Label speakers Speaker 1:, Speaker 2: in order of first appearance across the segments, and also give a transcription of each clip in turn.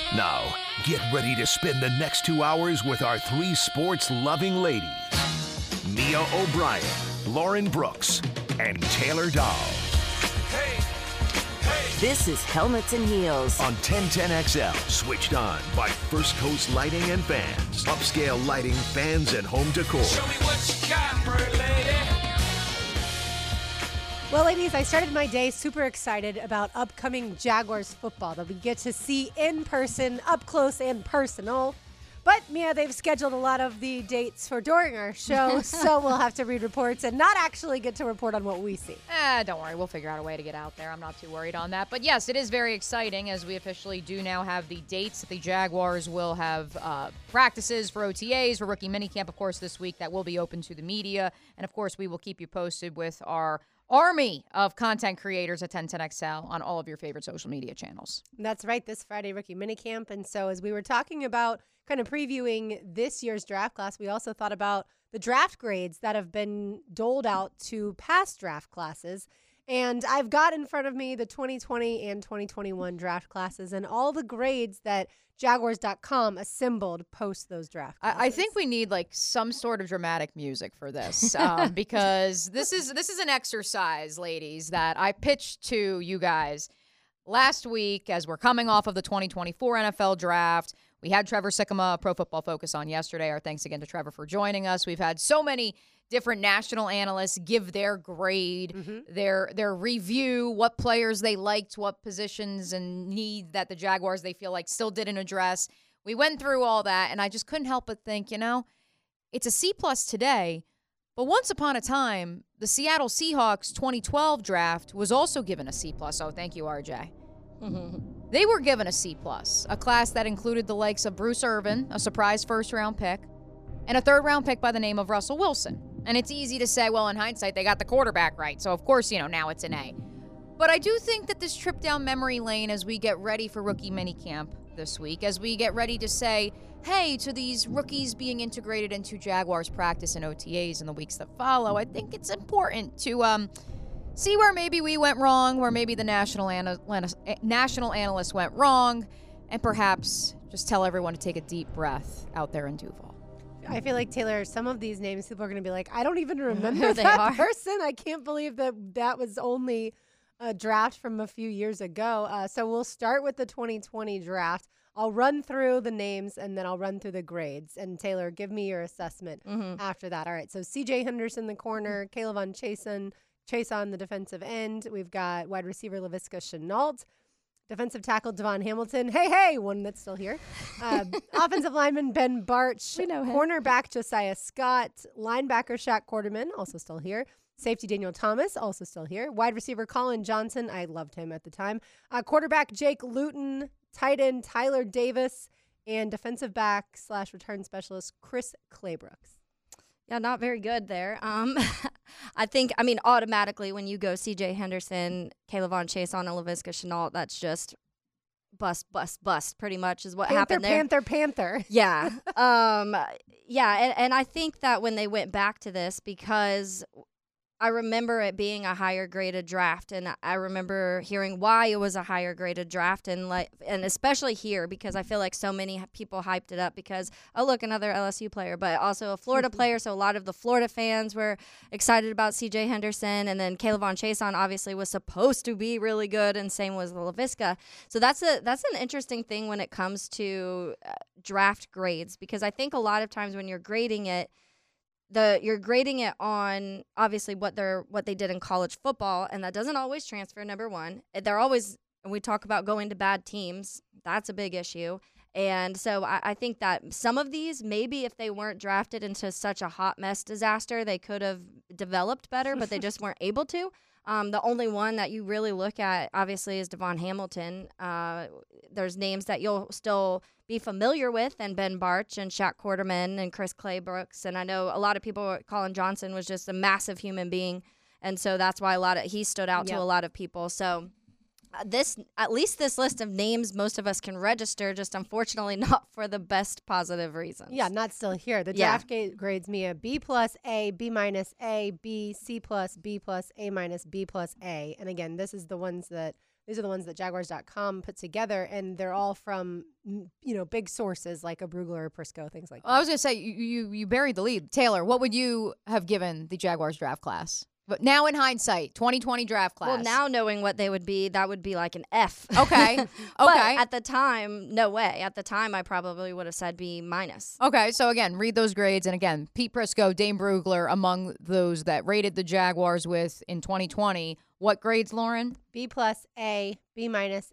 Speaker 1: Now, get ready to spend the next 2 hours with our three sports-loving ladies, Mia O'Brien, Lauren Brooks, and Taylor Dahl.
Speaker 2: Hey, hey.
Speaker 3: This is Helmets and Heels
Speaker 1: On 1010XL, switched on by First Coast Lighting and Fans. Upscale lighting, fans, and home decor.
Speaker 2: Show me what you got, pretty lady.
Speaker 4: Well, ladies, I started my day super excited about upcoming Jaguars football that we get to see in person, up close and personal. But, Mia, they've scheduled a lot of the dates for during our show, so we'll have to read reports and not actually get to report on what we see.
Speaker 5: Don't worry. We'll figure out a way to get out there. I'm not too worried on that. But, yes, it is very exciting as we officially do now have the dates. The Jaguars will have practices for OTAs, for rookie minicamp, of course, this week. That will be open to the media. And, of course, we will keep you posted with our army of content creators at 1010XL on all of your favorite social media channels.
Speaker 4: That's right, this Friday rookie minicamp. And so as we were talking about kind of previewing this year's draft class, we also thought about the draft grades that have been doled out to past draft classes. And I've got in front of me the 2020 and 2021 draft classes and all the grades that Jaguars.com assembled post those draft classes.
Speaker 5: I think we need like some sort of dramatic music for this because this is an exercise, ladies, that I pitched to you guys last week as we're coming off of the 2024 NFL draft. We had Trevor Sikkema, Pro Football Focus, on yesterday. Our thanks again to Trevor for joining us. We've had so many different national analysts give their grade, their review, what players they liked, what positions and needs that the Jaguars they feel like still didn't address. We went through all that, and I just couldn't help but think, it's a C+ today, but once upon a time, the Seattle Seahawks 2012 draft was also given a C+. Oh, thank you, RJ. They were given a C+, a class that included the likes of Bruce Irvin, a surprise first-round pick, and a third-round pick by the name of Russell Wilson. And it's easy to say, well, in hindsight, they got the quarterback right. So, of course, now it's an A. But I do think that this trip down memory lane as we get ready for rookie minicamp this week, as we get ready to say, hey, to these rookies being integrated into Jaguars practice and OTAs in the weeks that follow, I think it's important to see where maybe we went wrong, where maybe the national analysts went wrong, and perhaps just tell everyone to take a deep breath out there in Duval.
Speaker 4: I feel like, Taylor, some of these names, people are going to be like, I don't even remember that person. I can't believe that was only a draft from a few years ago. So we'll start with the 2020 draft. I'll run through the names, and then I'll run through the grades. And, Taylor, give me your assessment after that. All right, so C.J. Henderson, the corner, K'Lavon Chaisson, the defensive end. We've got wide receiver Laviska Shenault. Defensive tackle Devon Hamilton. Hey, one that's still here. Offensive lineman Ben Bartch.
Speaker 5: We know him.
Speaker 4: Cornerback Josiah Scott. Linebacker Shaq Quarterman, also still here. Safety Daniel Thomas, also still here. Wide receiver Colin Johnson. I loved him at the time. Quarterback Jake Luton. Tight end Tyler Davis. And defensive back / return specialist Chris Claybrooks.
Speaker 6: Yeah, not very good there. Automatically when you go C.J. Henderson, K'Lavon Chaisson, and Laviska Shenault, that's just bust, pretty much is what happened there.
Speaker 4: Panther.
Speaker 6: Yeah. And I think that when they went back to this, because I remember it being a higher graded draft, and I remember hearing why it was a higher graded draft, and especially here, because I feel like so many people hyped it up because, oh, look, another LSU player, but also a Florida player. So a lot of the Florida fans were excited about C.J. Henderson, and then K'Lavon Chaisson obviously was supposed to be really good, and same was Laviska. So that's an interesting thing when it comes to draft grades, because I think a lot of times when you're grading it, you're grading it on obviously what they did in college football, and that doesn't always transfer. Number one, they're always, when we talk about going to bad teams, that's a big issue. And so I think that some of these, maybe if they weren't drafted into such a hot mess disaster, they could have developed better, but they just weren't able to. The only one that you really look at, obviously, is Devon Hamilton. There's names that you'll still be familiar with, and Ben Bartch and Shaq Quarterman and Chris Claybrooks. And I know a lot of people, Colin Johnson was just a massive human being, and so that's why he stood out to a lot of people. So at least this list of names most of us can register, just unfortunately not for the best positive reasons.
Speaker 4: Yeah, not still here. The draft grades me a B+, A, B-, A, B, C+, B+, A-, B+, A. And again, this is the ones that These are the ones that Jaguars.com put together, and they're all from, big sources like a Brugler or Prisco, things like that.
Speaker 5: Well, I was going to say, you buried the lead. Taylor, what would you have given the Jaguars draft class? But now in hindsight, 2020 draft class.
Speaker 6: Well, now knowing what they would be, that would be like an F.
Speaker 5: Okay.
Speaker 6: But at the time, no way. At the time, I probably would have said B-.
Speaker 5: Okay, so again, read those grades. And again, Pete Prisco, Dane Brugler, among those that rated the Jaguars with in 2020. What grades, Lauren?
Speaker 4: B+, A, B-,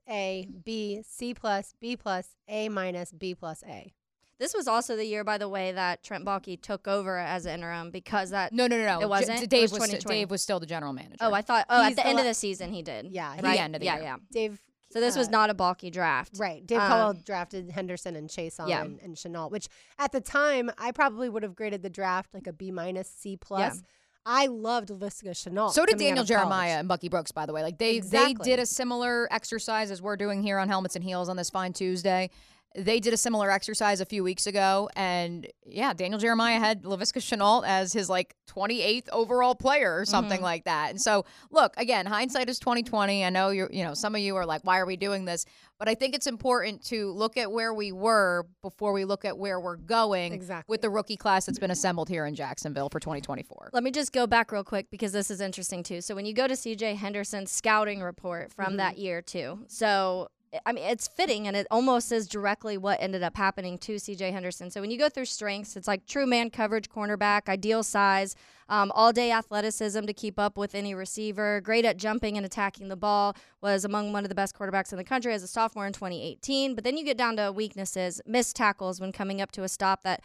Speaker 4: A, B, C+, B+, A-, B+, A.
Speaker 6: This was also the year, by the way, that Trent Baalke took over as interim because that...
Speaker 5: No.
Speaker 6: It wasn't?
Speaker 5: Dave
Speaker 6: Dave
Speaker 5: was still the general manager.
Speaker 6: Oh, I thought... Oh, at the end of the season he did.
Speaker 4: Yeah.
Speaker 5: At the end of the year.
Speaker 6: Yeah.
Speaker 4: Dave...
Speaker 6: So this was not a Baalke draft.
Speaker 4: Right. Dave Caldwell drafted Henderson and Chason and Shenault, which at the time, I probably would have graded the draft like a B-, C+.
Speaker 6: Yeah.
Speaker 4: I loved Laviska Shenault.
Speaker 5: So did
Speaker 4: coming out
Speaker 5: Daniel
Speaker 4: of
Speaker 5: Jeremiah
Speaker 4: college.
Speaker 5: and Bucky Brooks, by the way. Like they did a similar exercise as we're doing here on Helmets and Heels on this fine Tuesday. They did a similar exercise a few weeks ago, and yeah, Daniel Jeremiah had Laviska Shenault as his 28th overall player or something like that. And so, look, again, hindsight is 2020. I know some of you are like, why are we doing this? But I think it's important to look at where we were before we look at where we're going with the rookie class that's been assembled here in Jacksonville for 2024.
Speaker 6: Let me just go back real quick because this is interesting too. So when you go to C.J. Henderson's scouting report from that year too, so I mean, it's fitting, and it almost is directly what ended up happening to C.J. Henderson. So when you go through strengths, it's like true man coverage cornerback, ideal size, all-day athleticism to keep up with any receiver, great at jumping and attacking the ball, was among one of the best quarterbacks in the country as a sophomore in 2018. But then you get down to weaknesses, missed tackles when coming up to a stop that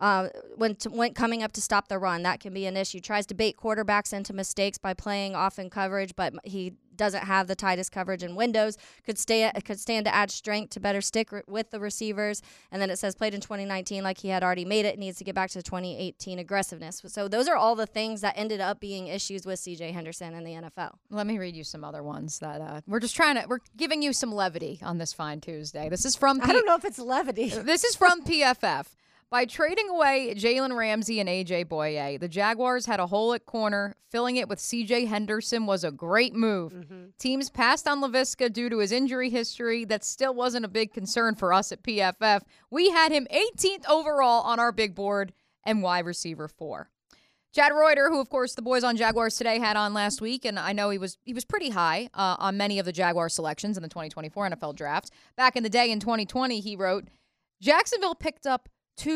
Speaker 6: when coming up to stop the run, that can be an issue. Tries to bait quarterbacks into mistakes by playing off in coverage, but he doesn't have the tightest coverage in windows. Could stand to add strength to better stick with the receivers. And then it says played in 2019 like he had already made it. Needs to get back to 2018 aggressiveness. So those are all the things that ended up being issues with C.J. Henderson in the NFL.
Speaker 5: Let me read you some other ones that we're giving you some levity on this fine Tuesday. This is from
Speaker 4: I don't know if it's levity.
Speaker 5: This is from PFF. By trading away Jalen Ramsey and A.J. Boye, the Jaguars had a hole at corner. Filling it with C.J. Henderson was a great move. Teams passed on Laviska due to his injury history. That still wasn't a big concern for us at PFF. We had him 18th overall on our big board and wide receiver 4. Chad Reuter, who, of course, the boys on Jaguars Today had on last week, and I know he was pretty high on many of the Jaguar selections in the 2024 NFL Draft. Back in the day in 2020, he wrote, Jacksonville picked up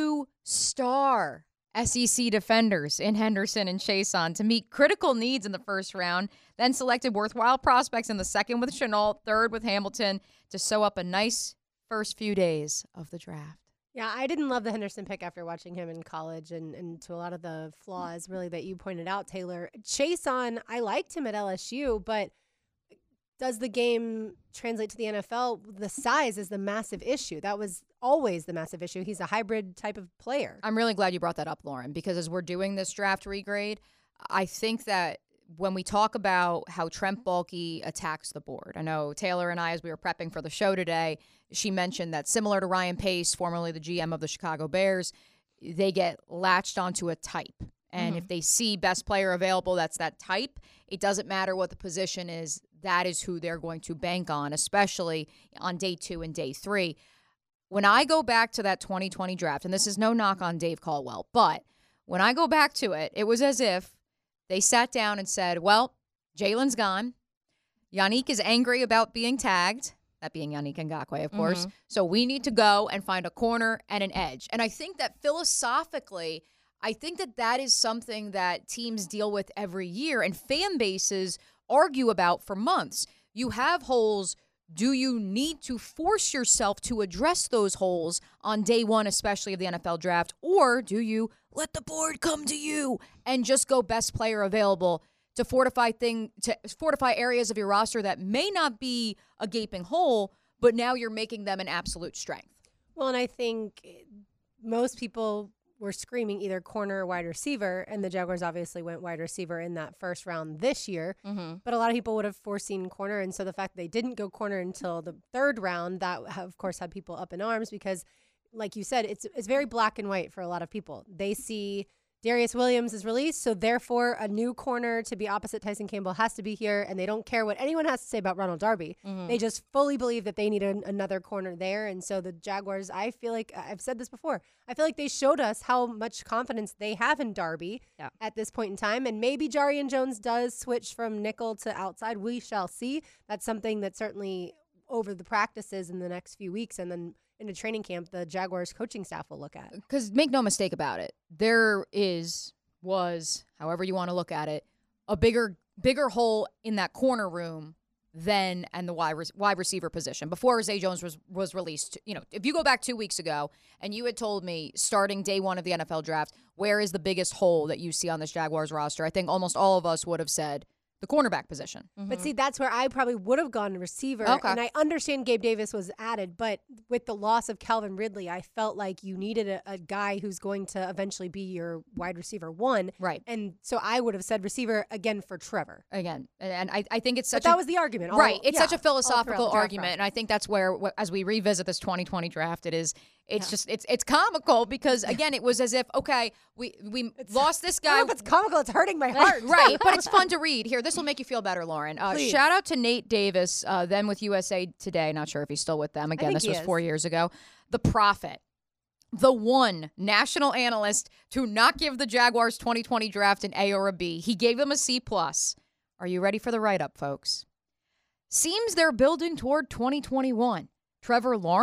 Speaker 5: 2-star SEC defenders in Henderson and Chason to meet critical needs in the first round, then selected worthwhile prospects in the second with Shenault, third with Hamilton to sew up a nice first few days of the draft.
Speaker 4: Yeah, I didn't love the Henderson pick after watching him in college and to a lot of the flaws really that you pointed out, Taylor. Chason, I liked him at LSU, but does the game translate to the NFL? The size is the massive issue. That was always the massive issue. He's a hybrid type of player.
Speaker 5: I'm really glad you brought that up, Lauren, because as we're doing this draft regrade, I think that when we talk about how Trent Baalke attacks the board, I know Taylor and I, as we were prepping for the show today, she mentioned that similar to Ryan Pace, formerly the GM of the Chicago Bears, they get latched onto a type. And if they see best player available, that's that type. It doesn't matter what the position is. That is who they're going to bank on, especially on day 2 and day 3. When I go back to that 2020 draft, and this is no knock on Dave Caldwell, but when I go back to it, it was as if they sat down and said, well, Jalen's gone. Yannick is angry about being tagged, that being Yannick Ngakoue, of course. So we need to go and find a corner and an edge. And I think that philosophically, I think that is something that teams deal with every year and fan bases argue about for months. You have holes. Do you need to force yourself to address those holes on day 1, especially of the NFL draft? Or do you let the board come to you and just go best player available to fortify areas of your roster that may not be a gaping hole, but now you're making them an absolute strength?
Speaker 4: Well, and I think most people were screaming either corner or wide receiver, and the Jaguars obviously went wide receiver in that first round this year. But a lot of people would have foreseen corner, and so the fact that they didn't go corner until the third round, that of course had people up in arms because, like you said, it's very black and white for a lot of people. They see Darius Williams is released, so therefore a new corner to be opposite Tyson Campbell has to be here, and they don't care what anyone has to say about Ronald Darby. They just fully believe that they need another corner there, and so the Jaguars, I feel like, I've said this before, I feel like they showed us how much confidence they have in Darby at this point in time, and maybe Jarian Jones does switch from nickel to outside. We shall see. That's something that certainly over the practices in the next few weeks, and then in a training camp, the Jaguars coaching staff will look at.
Speaker 5: Because make no mistake about it, there was, however you want to look at it, a bigger hole in that corner room than and the wide receiver position before Zay Jones was released. You know, if you go back 2 weeks ago and you had told me starting day one of the NFL draft, where is the biggest hole that you see on this Jaguars roster? I think almost all of us would have said the cornerback position.
Speaker 4: But see, that's where I probably would have gone receiver.
Speaker 5: Okay.
Speaker 4: And I understand Gabe Davis was added, but with the loss of Calvin Ridley, I felt like you needed a guy who's going to eventually be your wide receiver one.
Speaker 5: Right.
Speaker 4: And so I would have said receiver again for Trevor.
Speaker 5: Again, and I think it's such
Speaker 4: that was the argument.
Speaker 5: Right. It's such a
Speaker 4: all throughout
Speaker 5: philosophical
Speaker 4: the draft
Speaker 5: argument. And I think that's where, as we revisit this 2020 draft, it's comical because, again, it was as if, okay, we lost this guy.
Speaker 4: I don't know if it's comical. It's hurting my heart.
Speaker 5: Right. But it's fun to read. Here, this will make you feel better, Lauren. Shout out to Nate Davis, then with USA Today. Not sure if he's still with them. Again, this was 4 years ago. The Prophet. The one national analyst to not give the Jaguars 2020 draft an A or a B. He gave them a C+. Are you ready for the write-up, folks? Seems they're building toward 2021. Trevor Lawrence, ?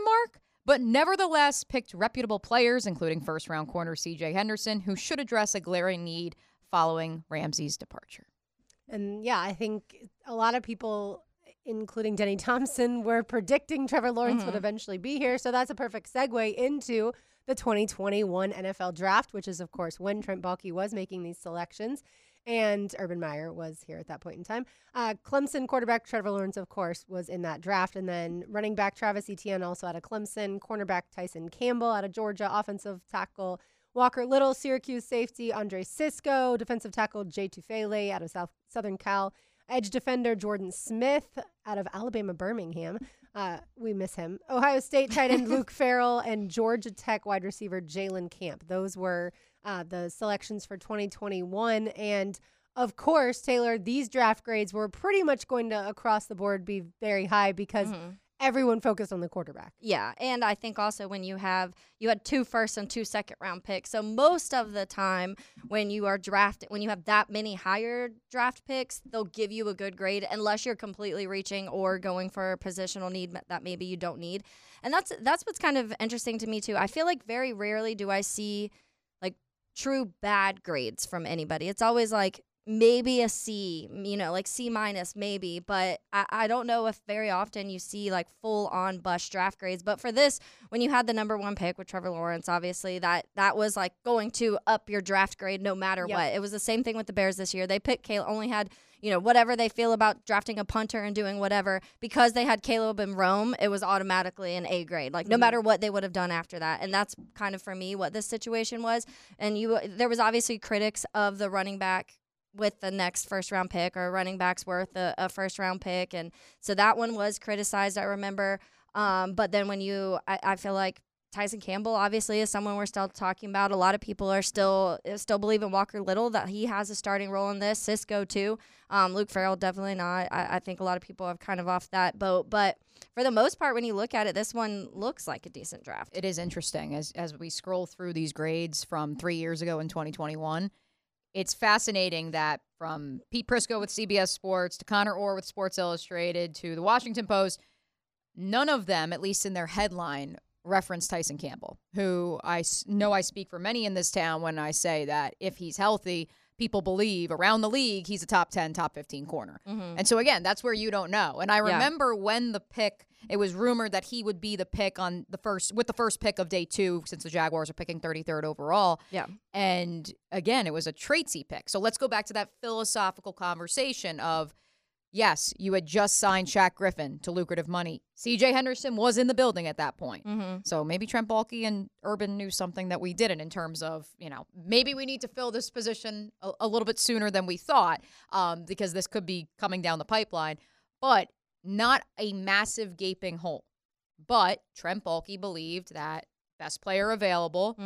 Speaker 5: But nevertheless picked reputable players, including first-round corner C.J. Henderson, who should address a glaring need following Ramsey's departure.
Speaker 4: And yeah, I think a lot of people, including Denny Thompson, were predicting Trevor Lawrence would eventually be here. So that's a perfect segue into the 2021 NFL draft, which is, of course, when Trent Baalke was making these selections. And Urban Meyer was here at that point in time. Clemson quarterback Trevor Lawrence, of course, was in that draft. And then running back Travis Etienne also out of Clemson. Cornerback Tyson Campbell out of Georgia. Offensive tackle Walker Little, Syracuse safety Andre Sisco. Defensive tackle Jay Tufele out of Southern Cal. Edge defender Jordan Smith out of Alabama Birmingham. We miss him. Ohio State tight end Luke Farrell and Georgia Tech wide receiver Jalen Camp. Those were the selections for 2021. And of course, Taylor, these draft grades were pretty much going to across the board be very high because everyone focused on the quarterback.
Speaker 6: Yeah, and I think also when you had 2 first and 2 second round picks. So most of the time when you are drafted, when you have that many higher draft picks, they'll give you a good grade unless you're completely reaching or going for a positional need that maybe you don't need. And that's what's kind of interesting to me too. I feel like very rarely do I see like true bad grades from anybody. It's always like maybe a C, like C- maybe, but I don't know if very often you see like full on bust draft grades. But for this, when you had the number 1 pick with Trevor Lawrence, obviously that was like going to up your draft grade no matter what. It was the same thing with the Bears this year. They picked Caleb, only had, whatever they feel about drafting a punter and doing whatever, because they had Caleb and Rome, it was automatically an A grade, like no matter what they would have done after that. And that's kind of for me what this situation was. And there was obviously critics of the running back with the next first-round pick, or running back's worth a first-round pick. And so that one was criticized, I remember. But then when I feel like Tyson Campbell obviously is someone we're still talking about. A lot of people are still believe in Walker Little, that he has a starting role in this. Cisco too. Luke Farrell definitely not. I think a lot of people have kind of off that boat. But for the most part, when you look at it, this one looks like a decent draft.
Speaker 5: It is interesting as we scroll through these grades from 3 years ago in 2021. It's fascinating that from Pete Prisco with CBS Sports to Connor Orr with Sports Illustrated to the Washington Post, none of them, at least in their headline, reference Tyson Campbell, who I know I speak for many in this town when I say that if he's healthy, people believe around the league he's a top 10, top 15 corner. And so, again, that's where you don't know. And I remember when the pick, it was rumored that he would be the pick with the first pick of day 2, since the Jaguars are picking 33rd overall.
Speaker 6: Yeah.
Speaker 5: And again, it was a traitsy pick. So let's go back to that philosophical conversation of, yes, you had just signed Shaq Griffin to lucrative money. C.J. Henderson was in the building at that point. So maybe Trent Baalke and Urban knew something that we didn't in terms of, maybe we need to fill this position a little bit sooner than we thought, because this could be coming down the pipeline. But not a massive gaping hole. But Trent Baalke believed that best player available,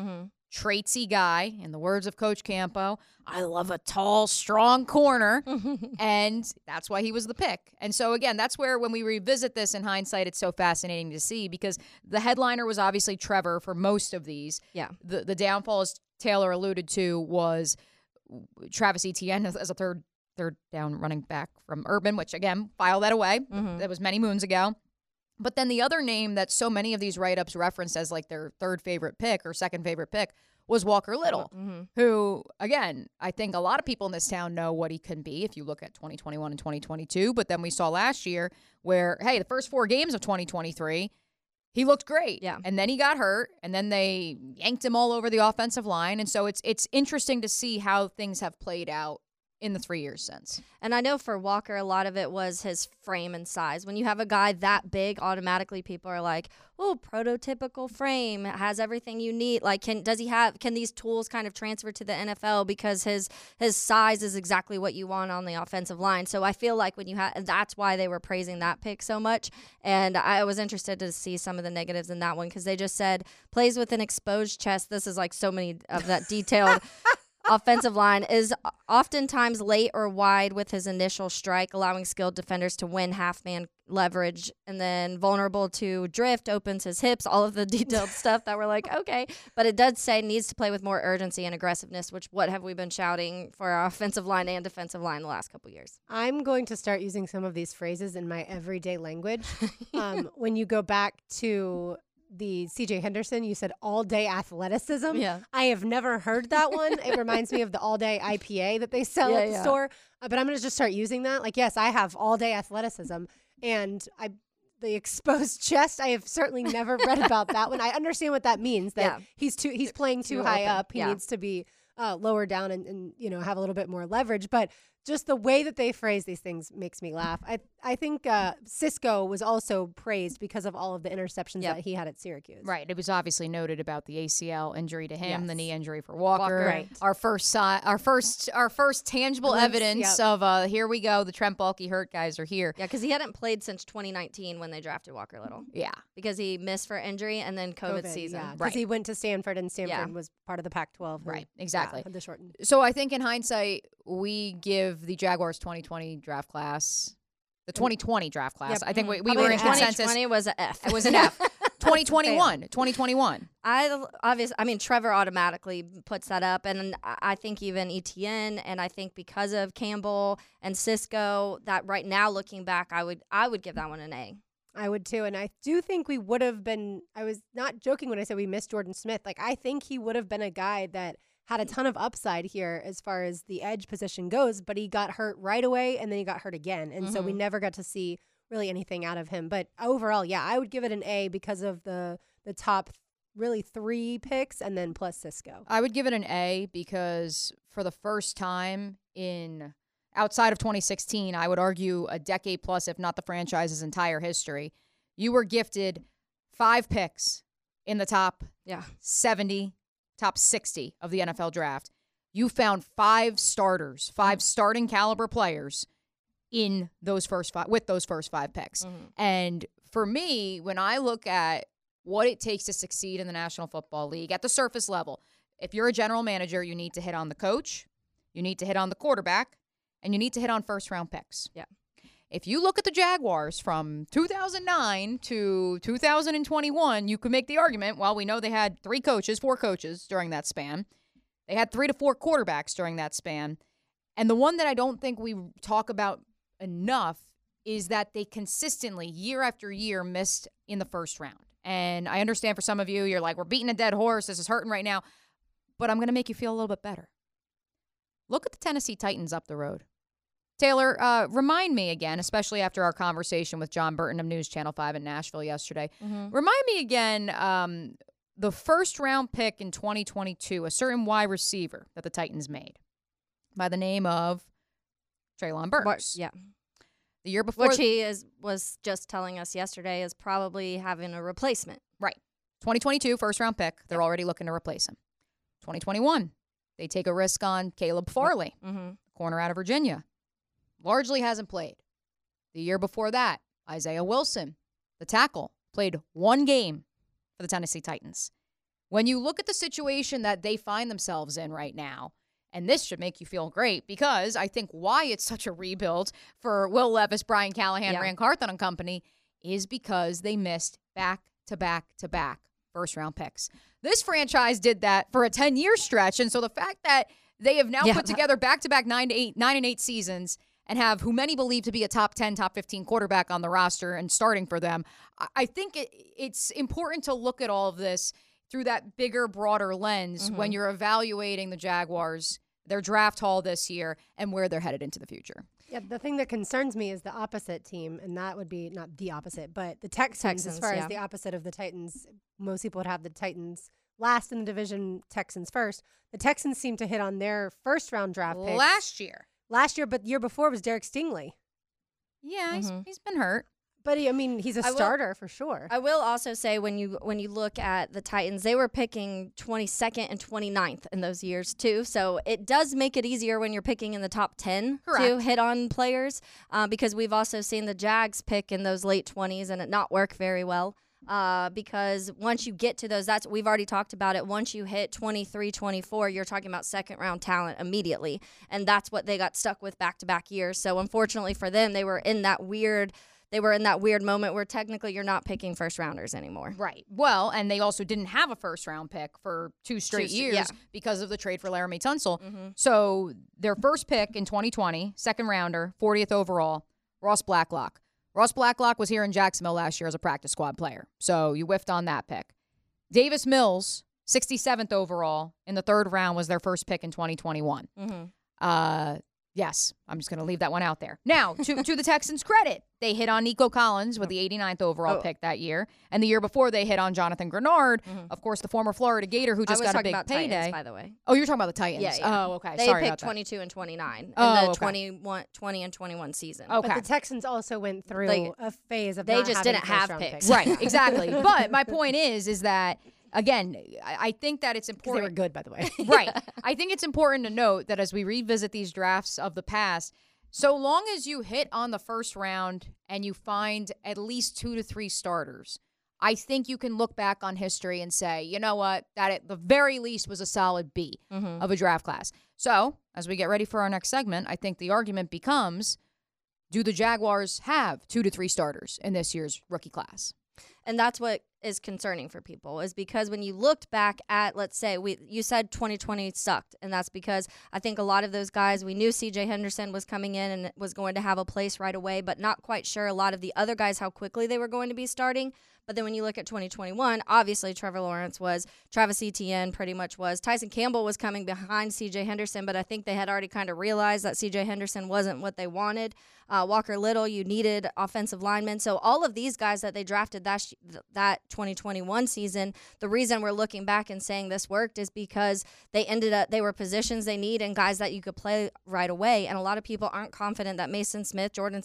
Speaker 5: traitsy guy, in the words of Coach Campo. I love a tall, strong corner, and that's why he was the pick. And so, again, that's where when we revisit this in hindsight, it's so fascinating to see because the headliner was obviously Trevor for most of these.
Speaker 6: Yeah.
Speaker 5: The downfall, as Taylor alluded to, was Travis Etienne as a third down running back from Urban, which, again, file that away. That was many moons ago. But then the other name that so many of these write-ups referenced as like their third favorite pick or second favorite pick was Walker Little, who, again, I think a lot of people in this town know what he can be if you look at 2021 and 2022. But then we saw last year where, hey, the first 4 games of 2023, he looked great.
Speaker 6: Yeah.
Speaker 5: And then he got hurt, and then they yanked him all over the offensive line. And so it's interesting to see how things have played out in the 3 years since.
Speaker 6: And I know for Walker, a lot of it was his frame and size. When you have a guy that big, automatically people are like, oh, prototypical frame, has everything you need. Like, can these tools kind of transfer to the NFL because his size is exactly what you want on the offensive line. So I feel like that's why they were praising that pick so much. And I was interested to see some of the negatives in that one because they just said plays with an exposed chest. This is like so many of that detailed offensive line is oftentimes late or wide with his initial strike, allowing skilled defenders to win half-man leverage, and then vulnerable to drift, opens his hips, all of the detailed stuff that we're like, okay. But it does say needs to play with more urgency and aggressiveness, which what have we been shouting for our offensive line and defensive line the last couple years?
Speaker 4: I'm going to start using some of these phrases in my everyday language. When you go back to the CJ Henderson, you said all day athleticism.
Speaker 6: Yeah.
Speaker 4: I have never heard that one. It reminds me of the all day IPA that they sell at the store. But I'm going to just start using that. Like, yes, I have all day athleticism. And the exposed chest, I have certainly never read about that one. I understand what that means, that he's playing too high
Speaker 6: open.
Speaker 4: up. He needs to be lower down and have a little bit more leverage. But just the way that they phrase these things makes me laugh. I think Cisco was also praised because of all of the interceptions that he had at Syracuse.
Speaker 5: Right. It was obviously noted about the ACL injury to him, the knee injury for Walker.
Speaker 4: Right.
Speaker 5: Our first tangible evidence of here we go. The Trent Baalke hurt guys are here.
Speaker 6: Yeah, because he hadn't played since 2019 when they drafted Walker Little.
Speaker 5: Yeah.
Speaker 6: Because he missed for injury and then COVID season.
Speaker 4: Yeah, because he went to Stanford, and Stanford was part of the Pac-12.
Speaker 5: Right. Exactly.
Speaker 4: The shortened.
Speaker 5: So I think in hindsight, we give the Jaguars 2020 draft class, the 2020 draft class. I think we were in consensus.
Speaker 6: 2020 was an F.
Speaker 5: It was an F. 2021.
Speaker 6: I mean, Trevor automatically puts that up, and I think even Etienne, and I think because of Campbell and Cisco, that right now looking back, I would give that one an A.
Speaker 4: I would too, and I do think we would have been. I was not joking when I said we missed Jordan Smith. Like, I think he would have been a guy that had a ton of upside here as far as the edge position goes, but he got hurt right away, and then he got hurt again, and so we never got to see really anything out of him. But overall, I would give it an A because of the top really 3 picks, and then plus Cisco.
Speaker 5: I would give it an A because for the first time in outside of 2016, I would argue a decade plus, if not the franchise's entire history, you were gifted 5 picks in the top 70, top 60 of the NFL draft. You found 5 starters, 5 starting caliber players in those first 5 with those first 5 picks. And for me, when I look at what it takes to succeed in the National Football League at the surface level, if you're a general manager, you need to hit on the coach, you need to hit on the quarterback, and you need to hit on first-round picks.
Speaker 6: Yeah.
Speaker 5: If you look at the Jaguars from 2009 to 2021, you could make the argument, well, we know they had 4 coaches during that span. They had 3 to 4 quarterbacks during that span. And the one that I don't think we talk about enough is that they consistently, year after year, missed in the first round. And I understand for some of you, you're like, we're beating a dead horse. This is hurting right now. But I'm going to make you feel a little bit better. Look at the Tennessee Titans up the road. Taylor, remind me again, especially after our conversation with John Burton of News Channel 5 in Nashville yesterday. Remind me again, the first-round pick in 2022, a certain wide receiver that the Titans made by the name of Treylon Burks.
Speaker 6: Yeah.
Speaker 5: The year before.
Speaker 6: Which he was just telling us yesterday is probably having a replacement.
Speaker 5: Right. 2022, first-round pick. They're already looking to replace him. 2021, they take a risk on Caleb Farley, corner out of Virginia. Largely hasn't played. The year before that, Isaiah Wilson, the tackle, played 1 game for the Tennessee Titans. when you look at the situation that they find themselves in right now, and this should make you feel great because I think why it's such a rebuild for Will Levis, Brian Callahan, Rand Carthon and company is because they missed back-to-back-to-back first-round picks. This franchise did that for a 10-year stretch, and so the fact that they have now put together back-to-back 9-8 seasons and have who many believe to be a top 10, top 15 quarterback on the roster and starting for them, I think it's important to look at all of this through that bigger, broader lens when you're evaluating the Jaguars, their draft haul this year, and where they're headed into the future.
Speaker 4: Yeah, the thing that concerns me is the opposite team, and that would be not the opposite, but the Texans as far as the opposite of the Titans. Most people would have the Titans last in the division, Texans first. The Texans seem to hit on their first-round draft picks. Last year, but the year before was Derek Stingley.
Speaker 5: Yeah, he's been hurt.
Speaker 4: But he's a starter for sure.
Speaker 6: I will also say when you look at the Titans, they were picking 22nd and 29th in those years too. So it does make it easier when you're picking in the top 10 to hit on players because we've also seen the Jags pick in those late 20s and it not work very well. Because once you get to those, we've already talked about it. Once you hit 23, 24, you're talking about second round talent immediately. And that's what they got stuck with back-to-back years. So unfortunately for them, they were in that weird moment where technically you're not picking first rounders anymore.
Speaker 5: Right. Well, and they also didn't have a first round pick for 2 straight years because of the trade for Laramie Tunsil. So their first pick in 2020, second rounder, 40th overall, Ross Blacklock. Ross Blacklock was here in Jacksonville last year as a practice squad player. So you whiffed on that pick. Davis Mills, 67th overall in the third round, was their first pick in 2021. Yes, I'm just going to leave that one out there. Now, to the Texans' credit, they hit on Nico Collins with the 89th overall pick that year. And the year before, they hit on Jonathan Grenard, of course, the former Florida Gator who just got a big payday.
Speaker 6: Titans, by the way.
Speaker 5: Oh, you're talking about the Titans?
Speaker 6: Yeah.
Speaker 5: Oh, okay.
Speaker 6: They
Speaker 5: Sorry
Speaker 6: picked
Speaker 5: about that.
Speaker 6: 22 and 29 in the 20 and 21 season.
Speaker 5: Okay.
Speaker 4: But the Texans also went through a phase of
Speaker 6: they just didn't have
Speaker 4: picks.
Speaker 5: Right, exactly. But my point is that, again, I think that it's important.
Speaker 4: They were good, by the way.
Speaker 5: Right. I think it's important to note that as we revisit these drafts of the past, so long as you hit on the first round and you find at least 2 to 3 starters, I think you can look back on history and say, you know what, that at the very least was a solid B of a draft class. So as we get ready for our next segment, I think the argument becomes, do the Jaguars have 2 to 3 starters in this year's rookie class?
Speaker 6: And that's what is concerning for people, is because when you looked back at, let's say, you said 2020 sucked, and that's because I think a lot of those guys, we knew C.J. Henderson was coming in and was going to have a place right away, but not quite sure a lot of the other guys how quickly they were going to be starting. But then when you look at 2021, obviously Trevor Lawrence was, Travis Etienne pretty much was, Tyson Campbell was coming behind C.J. Henderson, but I think they had already kind of realized that C.J. Henderson wasn't what they wanted. Walker Little, you needed offensive linemen. So all of these guys that they drafted that 2021 season, the reason we're looking back and saying this worked is because they were positions they need and guys that you could play right away. And a lot of people aren't confident that Mason Smith, Jordan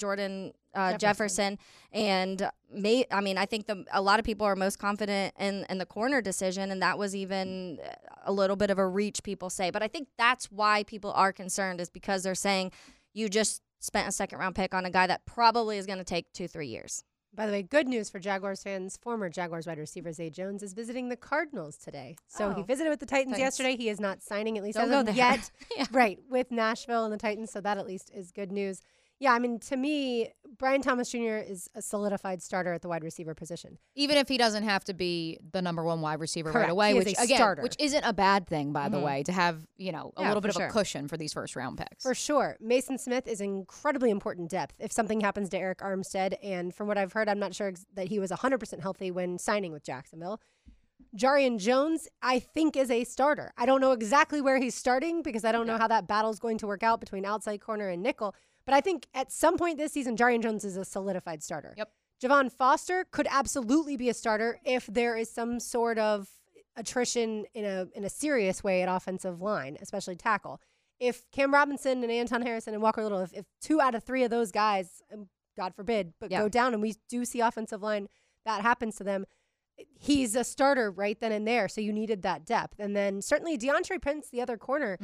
Speaker 6: Jefferson, and I think a lot of people are most confident in the corner decision, and that was even a little bit of a reach, people say. But I think that's why people are concerned, is because they're saying you just spent a second-round pick on a guy that probably is going to take 2-3 years.
Speaker 4: By the way, good news for Jaguars fans. Former Jaguars wide receiver Zay Jones is visiting the Cardinals today. So he visited with the Titans yesterday. He is not signing, at least as of yet, right, with Nashville and the Titans. So that at least is good news. Yeah, I mean, to me, Brian Thomas Jr. is a solidified starter at the wide receiver position.
Speaker 5: Even if he doesn't have to be the number 1 wide receiver
Speaker 4: Correct.
Speaker 5: right away,
Speaker 4: He is
Speaker 5: which
Speaker 4: a
Speaker 5: again,
Speaker 4: starter.
Speaker 5: which isn't a bad thing, by the way, to have, a little bit of
Speaker 6: sure.
Speaker 5: a cushion for these first round picks.
Speaker 4: For sure. Mason Smith is incredibly important depth if something happens to Eric Armstead. And from what I've heard, I'm not sure that he was 100% healthy when signing with Jacksonville. Jarian Jones, I think, is a starter. I don't know exactly where he's starting because I don't know how that battle is going to work out between outside corner and nickel. But I think at some point this season, Jarian Jones is a solidified starter.
Speaker 5: Yep.
Speaker 4: Javon Foster could absolutely be a starter if there is some sort of attrition in a serious way at offensive line, especially tackle. If Cam Robinson and Anton Harrison and Walker Little, if 2 out of 3 of those guys, God forbid, but go down and we do see offensive line, that happens to them, he's a starter right then and there. So you needed that depth. And then certainly DeAndre Prince, the other corner,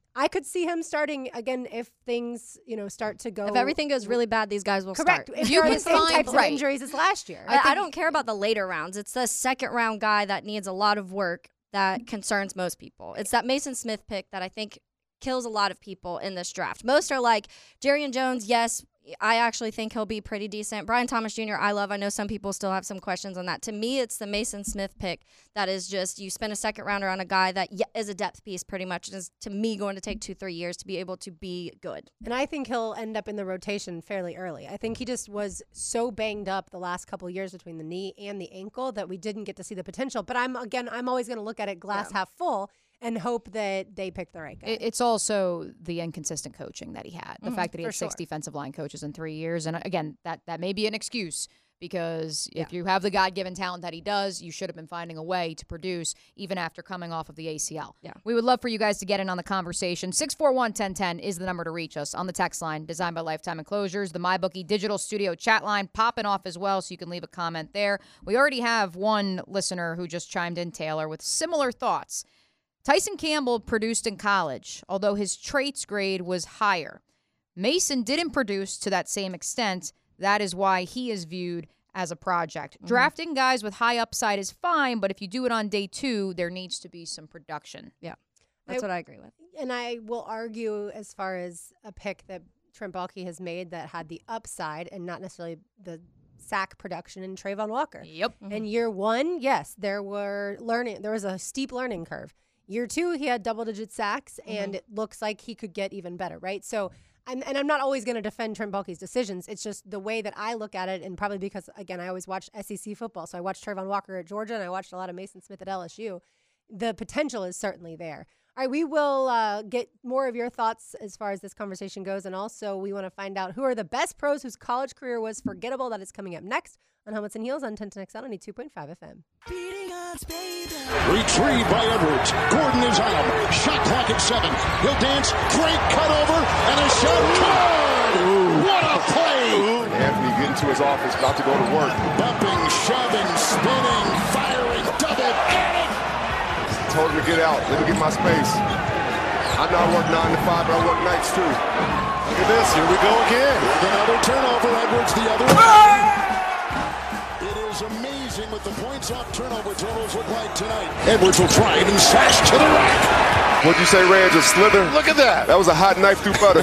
Speaker 4: I could see him starting again if things, start to go.
Speaker 6: If everything goes really bad, these guys will
Speaker 4: correct.
Speaker 6: start.
Speaker 4: If you are the same types of injuries as last year.
Speaker 6: I don't care about the later rounds. It's the second round guy that needs a lot of work that concerns most people. It's that Mason Smith pick that I think kills a lot of people in this draft. Most are like, Jarian Jones, yes, I actually think he'll be pretty decent. Brian Thomas Jr., I love. I know some people still have some questions on that. To me, it's the Mason Smith pick that is just, you spend a second rounder on a guy that is a depth piece pretty much, and is, to me, going to take 2-3 years to be able to be good.
Speaker 4: And I think he'll end up in the rotation fairly early. I think he just was so banged up the last couple of years between the knee and the ankle that we didn't get to see the potential. But I'm always going to look at it glass half full and hope that they pick the right guy.
Speaker 5: It's also the inconsistent coaching that he had. The fact that he had 6 defensive line coaches in 3 years. And again, that may be an excuse because if you have the God-given talent that he does, you should have been finding a way to produce even after coming off of the ACL.
Speaker 6: Yeah.
Speaker 5: We would love for you guys to get in on the conversation. 641-1010 is the number to reach us on the text line, designed by Lifetime Enclosures. The MyBookie Digital Studio chat line popping off as well, so you can leave a comment there. We already have one listener who just chimed in, Taylor, with similar thoughts. Tyson Campbell produced in college, although his traits grade was higher. Mason didn't produce to that same extent. That is why he is viewed as a project. Drafting guys with high upside is fine, but if you do it on day 2, there needs to be some production.
Speaker 6: Yeah, that's what I agree with.
Speaker 4: And I will argue as far as a pick that Trent Baalke has made that had the upside and not necessarily the sack production in Trayvon Walker.
Speaker 5: Yep.
Speaker 4: And year 1, yes, there was a steep learning curve. Year 2, he had double-digit sacks, and it looks like he could get even better, right? So, I'm not always going to defend Trent Baalke's decisions. It's just the way that I look at it, and probably because, again, I always watched SEC football. So I watched Trayvon Walker at Georgia, and I watched a lot of Mason Smith at LSU. The potential is certainly there. All right, we will get more of your thoughts as far as this conversation goes, and also we want to find out who are the best pros whose college career was forgettable. That is coming up next on Helmets and Heels on 1010XL on 2.5 FM.
Speaker 7: Retrieved by Edwards. Gordon is on him. Shot clock at 7. He'll dance. Great cut over and a shot. Good! What a play!
Speaker 8: Anthony getting to his office, about to go to work.
Speaker 7: Bumping, shoving, spinning, firing, double. Get it!
Speaker 8: Told him to get out. Let me get my space. I know I work 9 to 5, but I work nights too.
Speaker 7: Look at this. Here we go again. Another turnover. Edwards the other way. It is amazing what the points off turnover totals look like tonight. Edwards will try it and slash to the rack.
Speaker 8: What'd you say, Reg? A slither?
Speaker 7: Look at that.
Speaker 8: That was a hot knife through butter.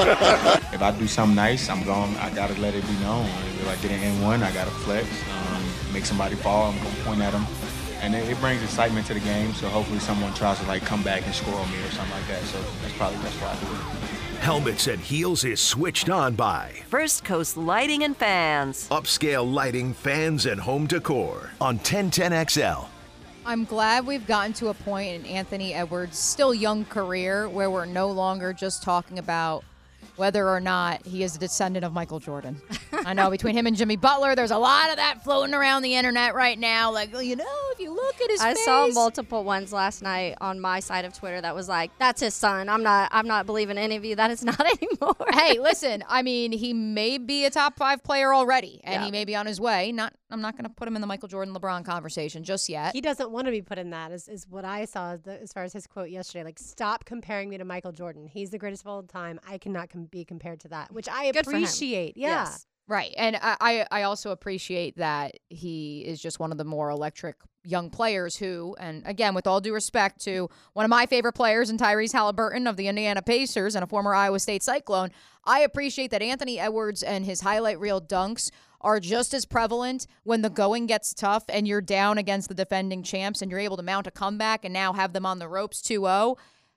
Speaker 9: If I do something nice, I got to let it be known. If I get an N1, I got to flex, make somebody fall, I'm going to point at them. And it brings excitement to the game, so hopefully someone tries to come back and score on me or something like that. So that's why I do it.
Speaker 1: Helmets and Heels is switched on by
Speaker 3: First Coast Lighting and Fans.
Speaker 1: Upscale Lighting, Fans, and Home Decor on 1010XL.
Speaker 5: I'm glad we've gotten to a point in Anthony Edwards' still young career where we're no longer just talking about whether or not he is a descendant of Michael Jordan. I know between him and Jimmy Butler, there's a lot of that floating around the internet right now. Like, if you look at his face.
Speaker 6: I saw multiple ones last night on my side of Twitter that was like, that's his son. I'm not believing any of you. That is not anymore.
Speaker 5: Hey, listen, I mean, he may be a top 5 player already, and he may be on his way. I'm not going to put him in the Michael Jordan LeBron conversation just yet.
Speaker 4: He doesn't want to be put in that, is what I saw as far as his quote yesterday. Like, stop comparing me to Michael Jordan. He's the greatest of all time. I cannot be compared to that, which I appreciate. Yeah.
Speaker 6: Yes.
Speaker 5: Right. And I also appreciate that he is just one of the more electric young players who, and again, with all due respect to one of my favorite players in Tyrese Halliburton of the Indiana Pacers and a former Iowa State Cyclone, I appreciate that Anthony Edwards and his highlight reel dunks are just as prevalent when the going gets tough and you're down against the defending champs and you're able to mount a comeback and now have them on the ropes 2-0.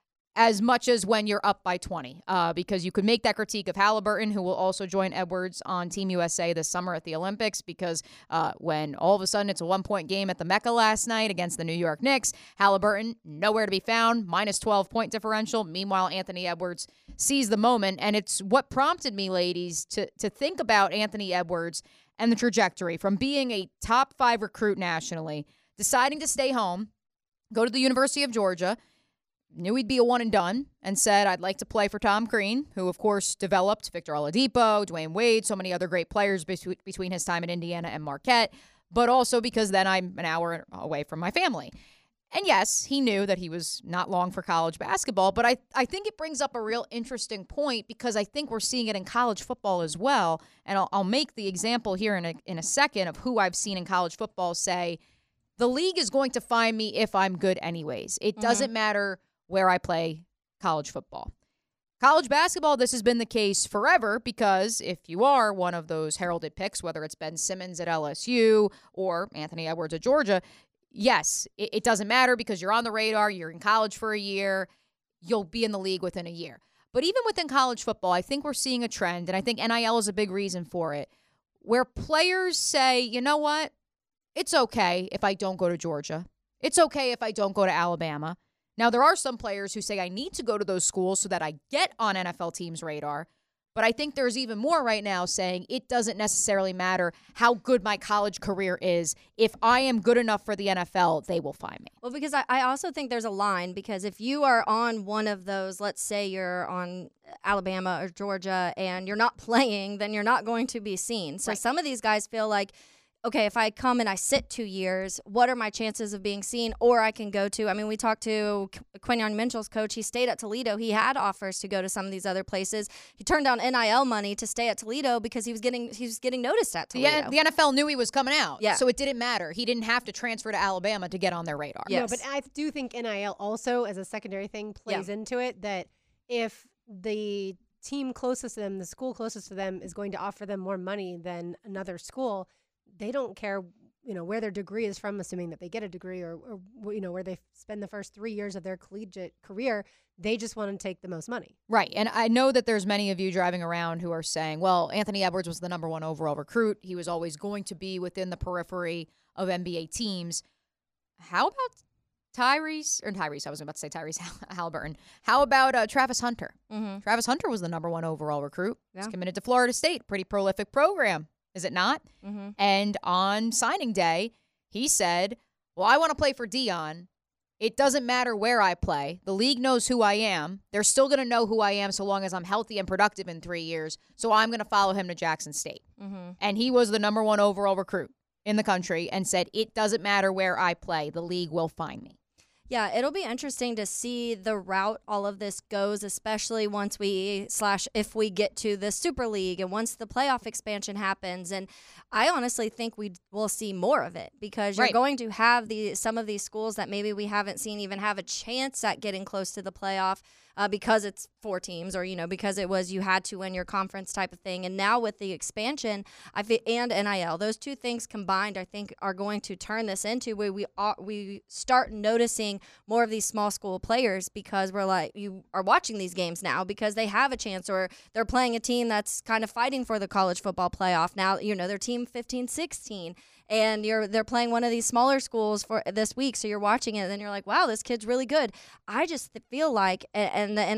Speaker 5: As much as when you're up by 20, because you could make that critique of Halliburton, who will also join Edwards on Team USA this summer at the Olympics, because when all of a sudden it's a 1-point game at the Mecca last night against the New York Knicks, Halliburton nowhere to be found, minus 12-point differential. Meanwhile, Anthony Edwards sees the moment, and it's what prompted me, ladies, to think about Anthony Edwards and the trajectory from being a top 5 recruit nationally, deciding to stay home, go to the University of Georgia, knew he'd be a one and done, and said, I'd like to play for Tom Crean, who, of course, developed Victor Oladipo, Dwayne Wade, so many other great players between his time in Indiana and Marquette, but also because then I'm an hour away from my family. And yes, he knew that he was not long for college basketball, but I think it brings up a real interesting point because I think we're seeing it in college football as well. And I'll make the example here in a second of who I've seen in college football say, the league is going to find me if I'm good anyways. It doesn't matter where I play college football. College basketball, this has been the case forever because if you are one of those heralded picks, whether it's Ben Simmons at LSU or Anthony Edwards at Georgia, yes, it doesn't matter because you're on the radar, you're in college for a year, you'll be in the league within a year. But even within college football, I think we're seeing a trend, and I think NIL is a big reason for it, where players say, you know what, it's okay if I don't go to Georgia. It's okay if I don't go to Alabama. Now, there are some players who say I need to go to those schools so that I get on NFL teams' radar. But I think there's even more right now saying it doesn't necessarily matter how good my college career is. If I am good enough for the NFL, they will find me.
Speaker 6: Well, because I also think there's a line, because if you are on one of those, let's say you're on Alabama or Georgia and you're not playing, then you're not going to be seen. So some of these guys feel like, okay, if I come and I sit 2 years, what are my chances of being seen? Or I can go to, I mean, we talked to Quinyon Mitchell's coach. He stayed at Toledo. He had offers to go to some of these other places. He turned down NIL money to stay at Toledo because he was getting noticed at Toledo.
Speaker 5: The NFL knew he was coming out.
Speaker 6: Yeah.
Speaker 5: So it didn't matter. He didn't have to transfer to Alabama to get on their radar.
Speaker 4: No, but I do think NIL also, as a secondary thing, plays into it, that if the team closest to them, the school closest to them, is going to offer them more money than another school, they don't care, where their degree is from, assuming that they get a degree, or where they spend the first 3 years of their collegiate career. They just want to take the most money.
Speaker 5: Right. And I know that there's many of you driving around who are saying, well, Anthony Edwards was the number 1 overall recruit. He was always going to be within the periphery of NBA teams. How about I was about to say Tyrese Halliburton. How about Travis Hunter? Mm-hmm. Travis Hunter was the number 1 overall recruit. Yeah. He's committed to Florida State. Pretty prolific program. Is it not? Mm-hmm. And on signing day, he said, well, I want to play for Deion. It doesn't matter where I play. The league knows who I am. They're still going to know who I am so long as I'm healthy and productive in 3 years. So I'm going to follow him to Jackson State. Mm-hmm. And he was the number 1 overall recruit in the country and said, it doesn't matter where I play. The league will find me.
Speaker 6: Yeah, it'll be interesting to see the route all of this goes, especially once if we get to the Super League and once the playoff expansion happens. And I honestly think we will see more of it because you're going to have some of these schools that maybe we haven't seen even have a chance at getting close to the playoff because it's 4 teams, or because it was you had to win your conference type of thing. And now with the expansion and NIL, those two things combined, I think, are going to turn this into where we start noticing more of these small school players, because we're like, you are watching these games now because they have a chance, or they're playing a team that's kind of fighting for the college football playoff. Now, their team 15-16. And they're playing one of these smaller schools for this week, so you're watching it, and then you're like, wow, this kid's really good. I just feel like, and the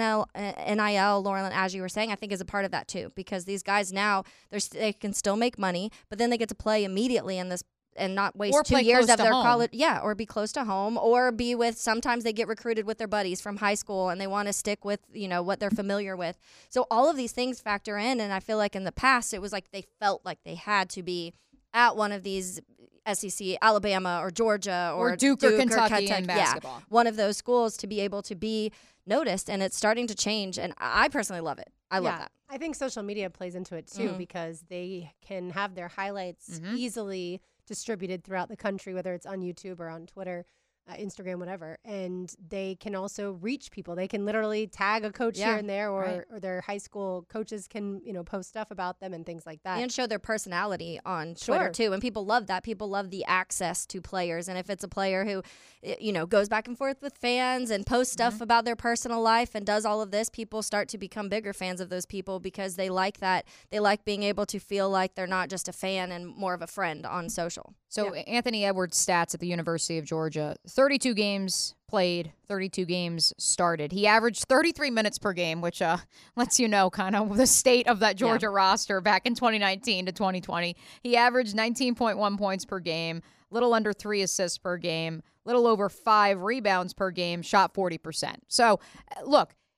Speaker 6: NIL, Lauren, as you were saying, I think is a part of that too, because these guys now, they can still make money, but then they get to play immediately in this and not waste 2 years of their college. Yeah, or be close to home, or be with, sometimes they get recruited with their buddies from high school and they want to stick with, what they're familiar with. So all of these things factor in, and I feel like in the past, it was like they felt like they had to be at one of these SEC, Alabama or Georgia or
Speaker 5: Duke or Kentucky in basketball.
Speaker 6: Yeah, one of those schools to be able to be noticed, and it's starting to change, and I personally love it. I love that.
Speaker 4: I think social media plays into it too, because they can have their highlights easily distributed throughout the country, whether it's on YouTube or on Twitter, Instagram, whatever. And they can also reach people. They can literally tag a coach here and there, or their high school coaches can, post stuff about them and things like that.
Speaker 6: And show their personality on Twitter too. And people love that. People love the access to players. And if it's a player who, goes back and forth with fans and posts stuff about their personal life and does all of this, people start to become bigger fans of those people because they like that. They like being able to feel like they're not just a fan and more of a friend on social.
Speaker 5: So Anthony Edwards' stats at the University of Georgia: 32 games played, 32 games started. He averaged 33 minutes per game, which lets you know kind of the state of that Georgia roster back in 2019 to 2020. He averaged 19.1 points per game, little under 3 assists per game, little over 5 rebounds per game, shot 40%. So, look,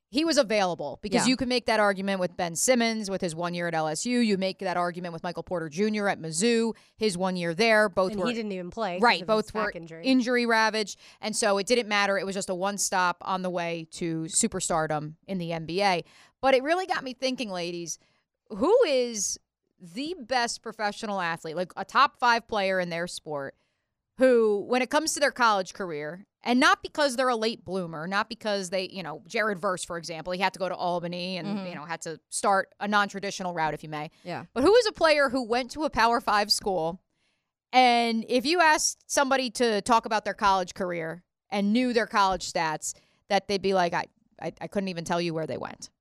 Speaker 5: he was available because
Speaker 6: Yeah.
Speaker 5: you can make that argument with Ben Simmons with his 1 year at LSU. You make that argument with Michael Porter Jr. at Mizzou, his 1 year there. Both
Speaker 4: And
Speaker 5: were
Speaker 4: he didn't even play. 'cause
Speaker 5: right.
Speaker 4: of
Speaker 5: Both
Speaker 4: his
Speaker 5: were
Speaker 4: back injury.
Speaker 5: injury ravaged, and so it didn't matter. It was just a one stop on the way to superstardom in the NBA. But it really got me thinking, ladies, who is the best professional athlete, like a top 5 player in their sport, who, when it comes to their college career, and not because they're a late bloomer, not because they, Jared Verse, for example, he had to go to Albany and, had to start a non-traditional route, if you may.
Speaker 6: Yeah.
Speaker 5: But who is a player who went to a Power 5 school, and if you asked somebody to talk about their college career and knew their college stats, that they'd be like, I couldn't even tell you where they went.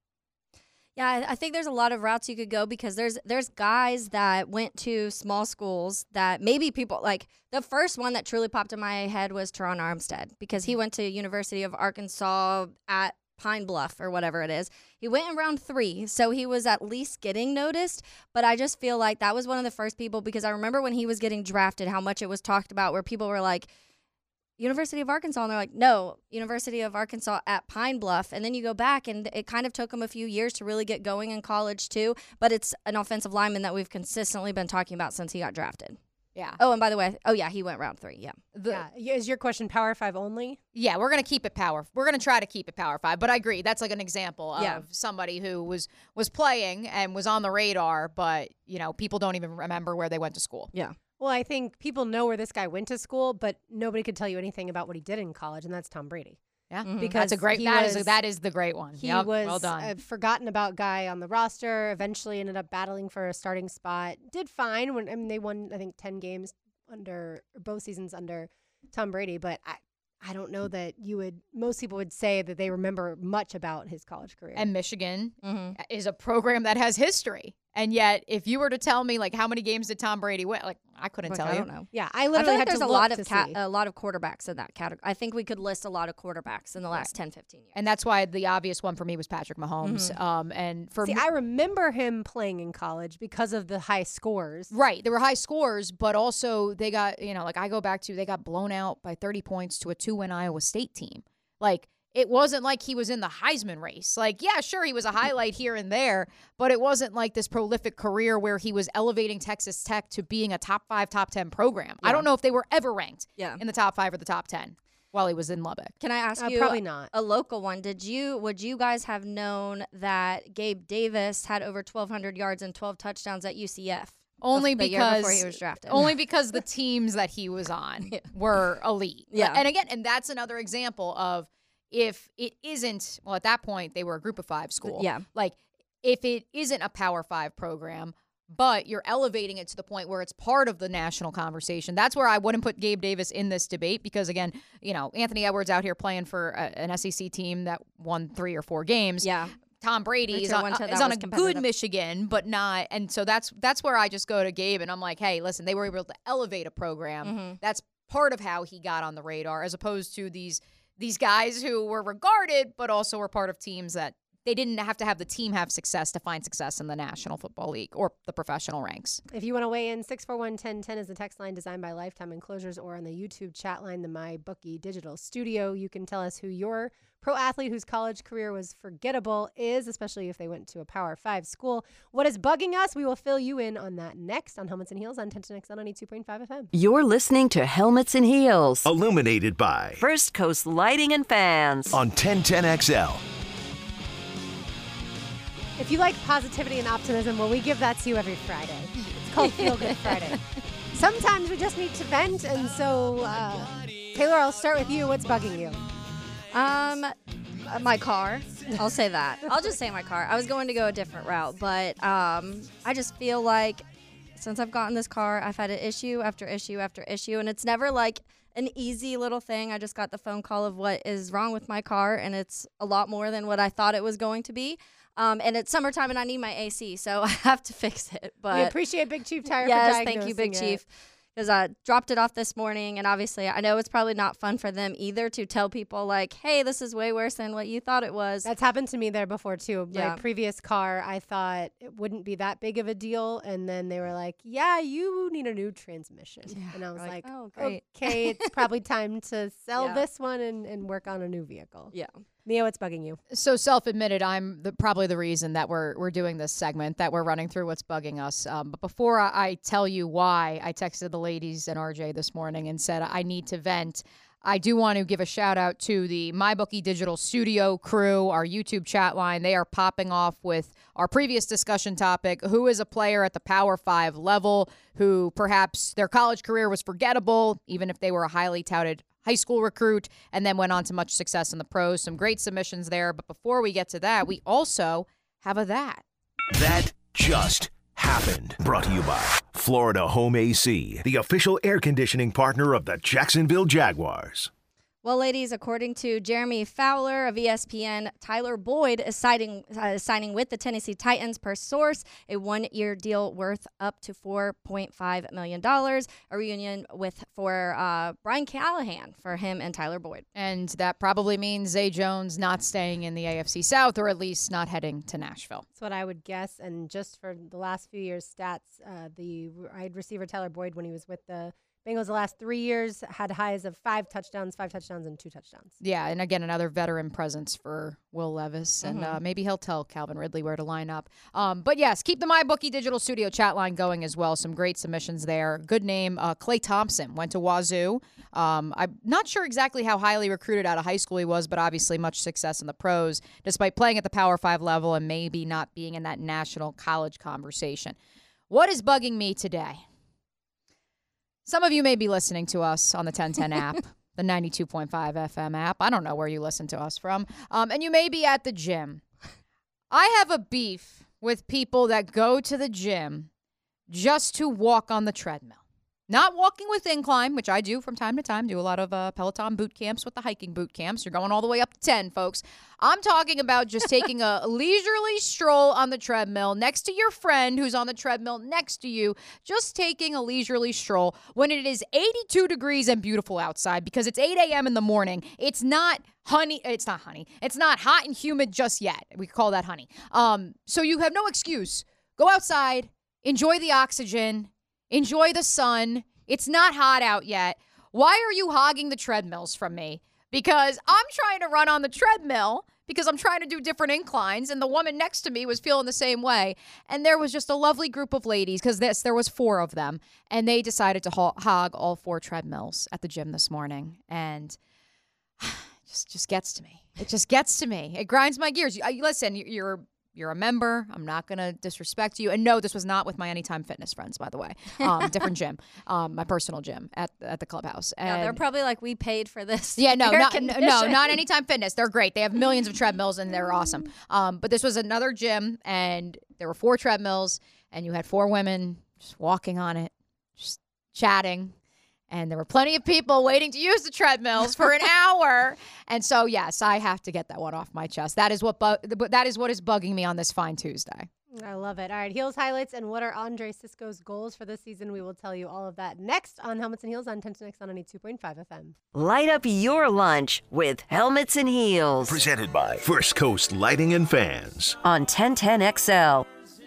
Speaker 6: Yeah, I think there's a lot of routes you could go because there's guys that went to small schools that maybe people like. The first one that truly popped in my head was Teron Armstead because he went to University of Arkansas at Pine Bluff or whatever it is. He went in round 3, so he was at least getting noticed. But I just feel like that was one of the first people because I remember when he was getting drafted, how much it was talked about, where people were like, University of Arkansas, and they're like, no, University of Arkansas at Pine Bluff. And then you go back, and it kind of took him a few years to really get going in college too. But it's an offensive lineman that we've consistently been talking about since he got drafted.
Speaker 5: Yeah.
Speaker 6: Oh, and by the way, he went round 3. Yeah.
Speaker 4: Yeah. Is your question Power 5 only?
Speaker 5: Yeah, we're going to keep it We're going to try to keep it Power 5, but I agree. That's like an example of
Speaker 6: Yeah.
Speaker 5: somebody who was playing and was on the radar, but, people don't even remember where they went to school.
Speaker 6: Yeah.
Speaker 4: Well, I think people know where this guy went to school, but nobody could tell you anything about what he did in college, and that's Tom Brady.
Speaker 5: Yeah,
Speaker 4: Because
Speaker 5: that's a great.
Speaker 4: he
Speaker 5: That
Speaker 4: was-
Speaker 5: is the great one.
Speaker 4: He
Speaker 5: Yep,
Speaker 4: was
Speaker 5: well done.
Speaker 4: a forgotten about guy on the roster. Eventually, ended up battling for a starting spot. Did fine when they won. I think 10 games under both seasons under Tom Brady. But I don't know that most people would say that they remember much about his college career.
Speaker 5: And Michigan is a program that has history. And yet, if you were to tell me, like, how many games did Tom Brady win? Like, I couldn't tell
Speaker 6: I
Speaker 5: you.
Speaker 6: don't know.
Speaker 4: Yeah, I
Speaker 6: I
Speaker 4: literally
Speaker 6: feel like
Speaker 4: had
Speaker 6: there's
Speaker 4: to
Speaker 6: a
Speaker 4: look
Speaker 6: lot
Speaker 4: to
Speaker 6: of
Speaker 4: see.
Speaker 6: a lot of quarterbacks in that category. I think we could list a lot of quarterbacks in the last 10, 15 years.
Speaker 5: And that's why the obvious one for me was Patrick Mahomes. And for
Speaker 4: See,
Speaker 5: me,
Speaker 4: I remember him playing in college because of the high scores.
Speaker 5: right, there were high scores, but also they got, I go back to, they got blown out by 30 points to a 2-win Iowa State team. Like, it wasn't like he was in the Heisman race. Like, yeah, sure, he was a highlight here and there, but it wasn't like this prolific career where he was elevating Texas Tech to being a top 5, top 10 program. I don't know if they were ever ranked in the top 5 or the top 10 while he was in Lubbock.
Speaker 6: Can I ask you
Speaker 4: Probably not.
Speaker 6: a local one? Would you guys have known that Gabe Davis had over 1,200 yards and 12 touchdowns at UCF?
Speaker 5: Only
Speaker 6: the year
Speaker 5: because
Speaker 6: before he was drafted.
Speaker 5: Only because the teams that he was on were elite.
Speaker 6: Yeah.
Speaker 5: And again, and that's another example of if it isn't, well, at that point they were a group of 5 school.
Speaker 6: Yeah.
Speaker 5: Like, if it isn't a Power 5 program, but you're elevating it to the point where it's part of the national conversation, that's where I wouldn't put Gabe Davis in this debate because, again, Anthony Edwards out here playing for an SEC team that won 3 or 4 games.
Speaker 6: Yeah.
Speaker 5: Tom Brady is on a good Michigan, but not. And so that's where I just go to Gabe and I'm like, hey, listen, they were able to elevate a program. That's part of how he got on the radar, as opposed to these guys who were regarded, but also were part of teams that they didn't have to have the team have success to find success in the National Football League or the professional ranks.
Speaker 4: If you want to weigh in, 641-1010 is the text line designed by Lifetime Enclosures, or on the YouTube chat line, the MyBookie Digital Studio. You can tell us who your pro athlete whose college career was forgettable is, especially if they went to a Power 5 school. What is bugging us? We will fill you in on that next on Helmets and Heels on 1010XL 92.5 FM.
Speaker 3: You're listening to Helmets and Heels.
Speaker 1: Illuminated by
Speaker 3: First Coast Lighting and Fans.
Speaker 1: on 1010XL.
Speaker 4: If you like positivity and optimism, well, we give that to you every Friday. It's called Feel Good Friday. Sometimes we just need to vent, and so, Taylor, I'll start with you. What's bugging you?
Speaker 6: My car. I'll say that. I'll just say my car. I was going to go a different route, but I just feel like since I've gotten this car, I've had an issue after issue after issue, and it's never like an easy little thing. I just got the phone call of what is wrong with my car, and it's a lot more than what I thought it was going to be. And it's summertime, and I need my AC, so I have to fix it. But
Speaker 4: We appreciate Big Chief Tire for
Speaker 6: yes,
Speaker 4: diagnosing
Speaker 6: thank you, Big
Speaker 4: it.
Speaker 6: Chief. Because I dropped it off this morning, and obviously I know it's probably not fun for them either to tell people like, hey, this is way worse than what you thought it was.
Speaker 4: That's happened to me there before, too.
Speaker 6: Yeah.
Speaker 4: My previous car, I thought it wouldn't be that big of a deal. And then they were like, yeah, you need a new transmission. And I was
Speaker 6: We're
Speaker 4: like,
Speaker 6: oh, great.
Speaker 4: okay, it's probably time to sell
Speaker 6: Yeah.
Speaker 4: this one and work on a new vehicle.
Speaker 6: Yeah.
Speaker 4: Mia, what's bugging you?
Speaker 5: So self-admitted, I'm probably the reason that we're doing this segment, that we're running through what's bugging us. But before I tell you why, I texted the ladies and RJ this morning and said I need to vent. I do want to give a shout out to the MyBookie Digital Studio crew, our YouTube chat line. They are popping off with our previous discussion topic, who is a player at the Power 5 level who perhaps their college career was forgettable, even if they were a highly touted high school recruit, and then went on to much success in the pros. Some great submissions there. But before we get to that, we also have a that.
Speaker 1: That just happened. Brought to you by Florida Home AC, the official air conditioning partner of the Jacksonville Jaguars.
Speaker 6: Well, ladies, according to Jeremy Fowler of ESPN, Tyler Boyd is signing with the Tennessee Titans, per source, a one-year deal worth up to $4.5 million, a reunion for Brian Callahan for him and Tyler Boyd.
Speaker 5: And that probably means Zay Jones not staying in the AFC South, or at least not heading to Nashville.
Speaker 4: That's what I would guess. And just for the last few years' stats, the wide receiver Tyler Boyd, when he was with the Bengals the last 3 years, had highs of 5 touchdowns, and 2 touchdowns.
Speaker 5: Yeah, and again, another veteran presence for Will Levis, and maybe he'll tell Calvin Ridley where to line up. But yes, keep the MyBookie Digital Studio chat line going as well. Some great submissions there. Good name, Klay Thompson, went to Wazoo. I'm not sure exactly how highly recruited out of high school he was, but obviously much success in the pros, despite playing at the Power 5 level and maybe not being in that national college conversation. What is bugging me today? Some of you may be listening to us on the 1010 app, the 92.5 FM app. I don't know where you listen to us from. And you may be at the gym. I have a beef with people that go to the gym just to walk on the treadmill. Not walking with incline, which I do from time to time, do a lot of Peloton boot camps with the hiking boot camps. You're going all the way up to 10, folks. I'm talking about just taking a leisurely stroll on the treadmill next to your friend who's on the treadmill next to you, just taking a leisurely stroll when it is 82 degrees and beautiful outside because it's 8 a.m. in the morning. It's not honey. It's not honey. It's not hot and humid just yet. We call that honey. So you have no excuse. Go outside, enjoy the oxygen, enjoy the sun. It's not hot out yet. Why are you hogging the treadmills from me? Because I'm trying to run on the treadmill because I'm trying to do different inclines, and the woman next to me was feeling the same way. And there was just a lovely group of ladies, because there was 4 of them, and they decided to hog all 4 treadmills at the gym this morning. And just gets to me. It just gets to me. It grinds my gears. Listen, you're a member. I'm not going to disrespect you. And no, this was not with my Anytime Fitness friends, by the way. Different gym, my personal gym at the clubhouse. And
Speaker 6: yeah, they're probably like, we paid for this.
Speaker 5: Yeah, no, not Anytime Fitness. They're great. They have millions of treadmills and they're awesome. But this was another gym and there were 4 treadmills and you had 4 women just walking on it, just chatting. And there were plenty of people waiting to use the treadmills for an hour. And so, yes, I have to get that one off my chest. That is what is bugging me on this fine Tuesday.
Speaker 4: I love it. All right, Heels highlights and what are Andre Sisco's goals for this season? We will tell you all of that next on Helmets and Heels on 10-Next on 92.5 FM.
Speaker 3: Light up your lunch with Helmets and Heels.
Speaker 1: Presented by First Coast Lighting and Fans.
Speaker 3: On 1010XL.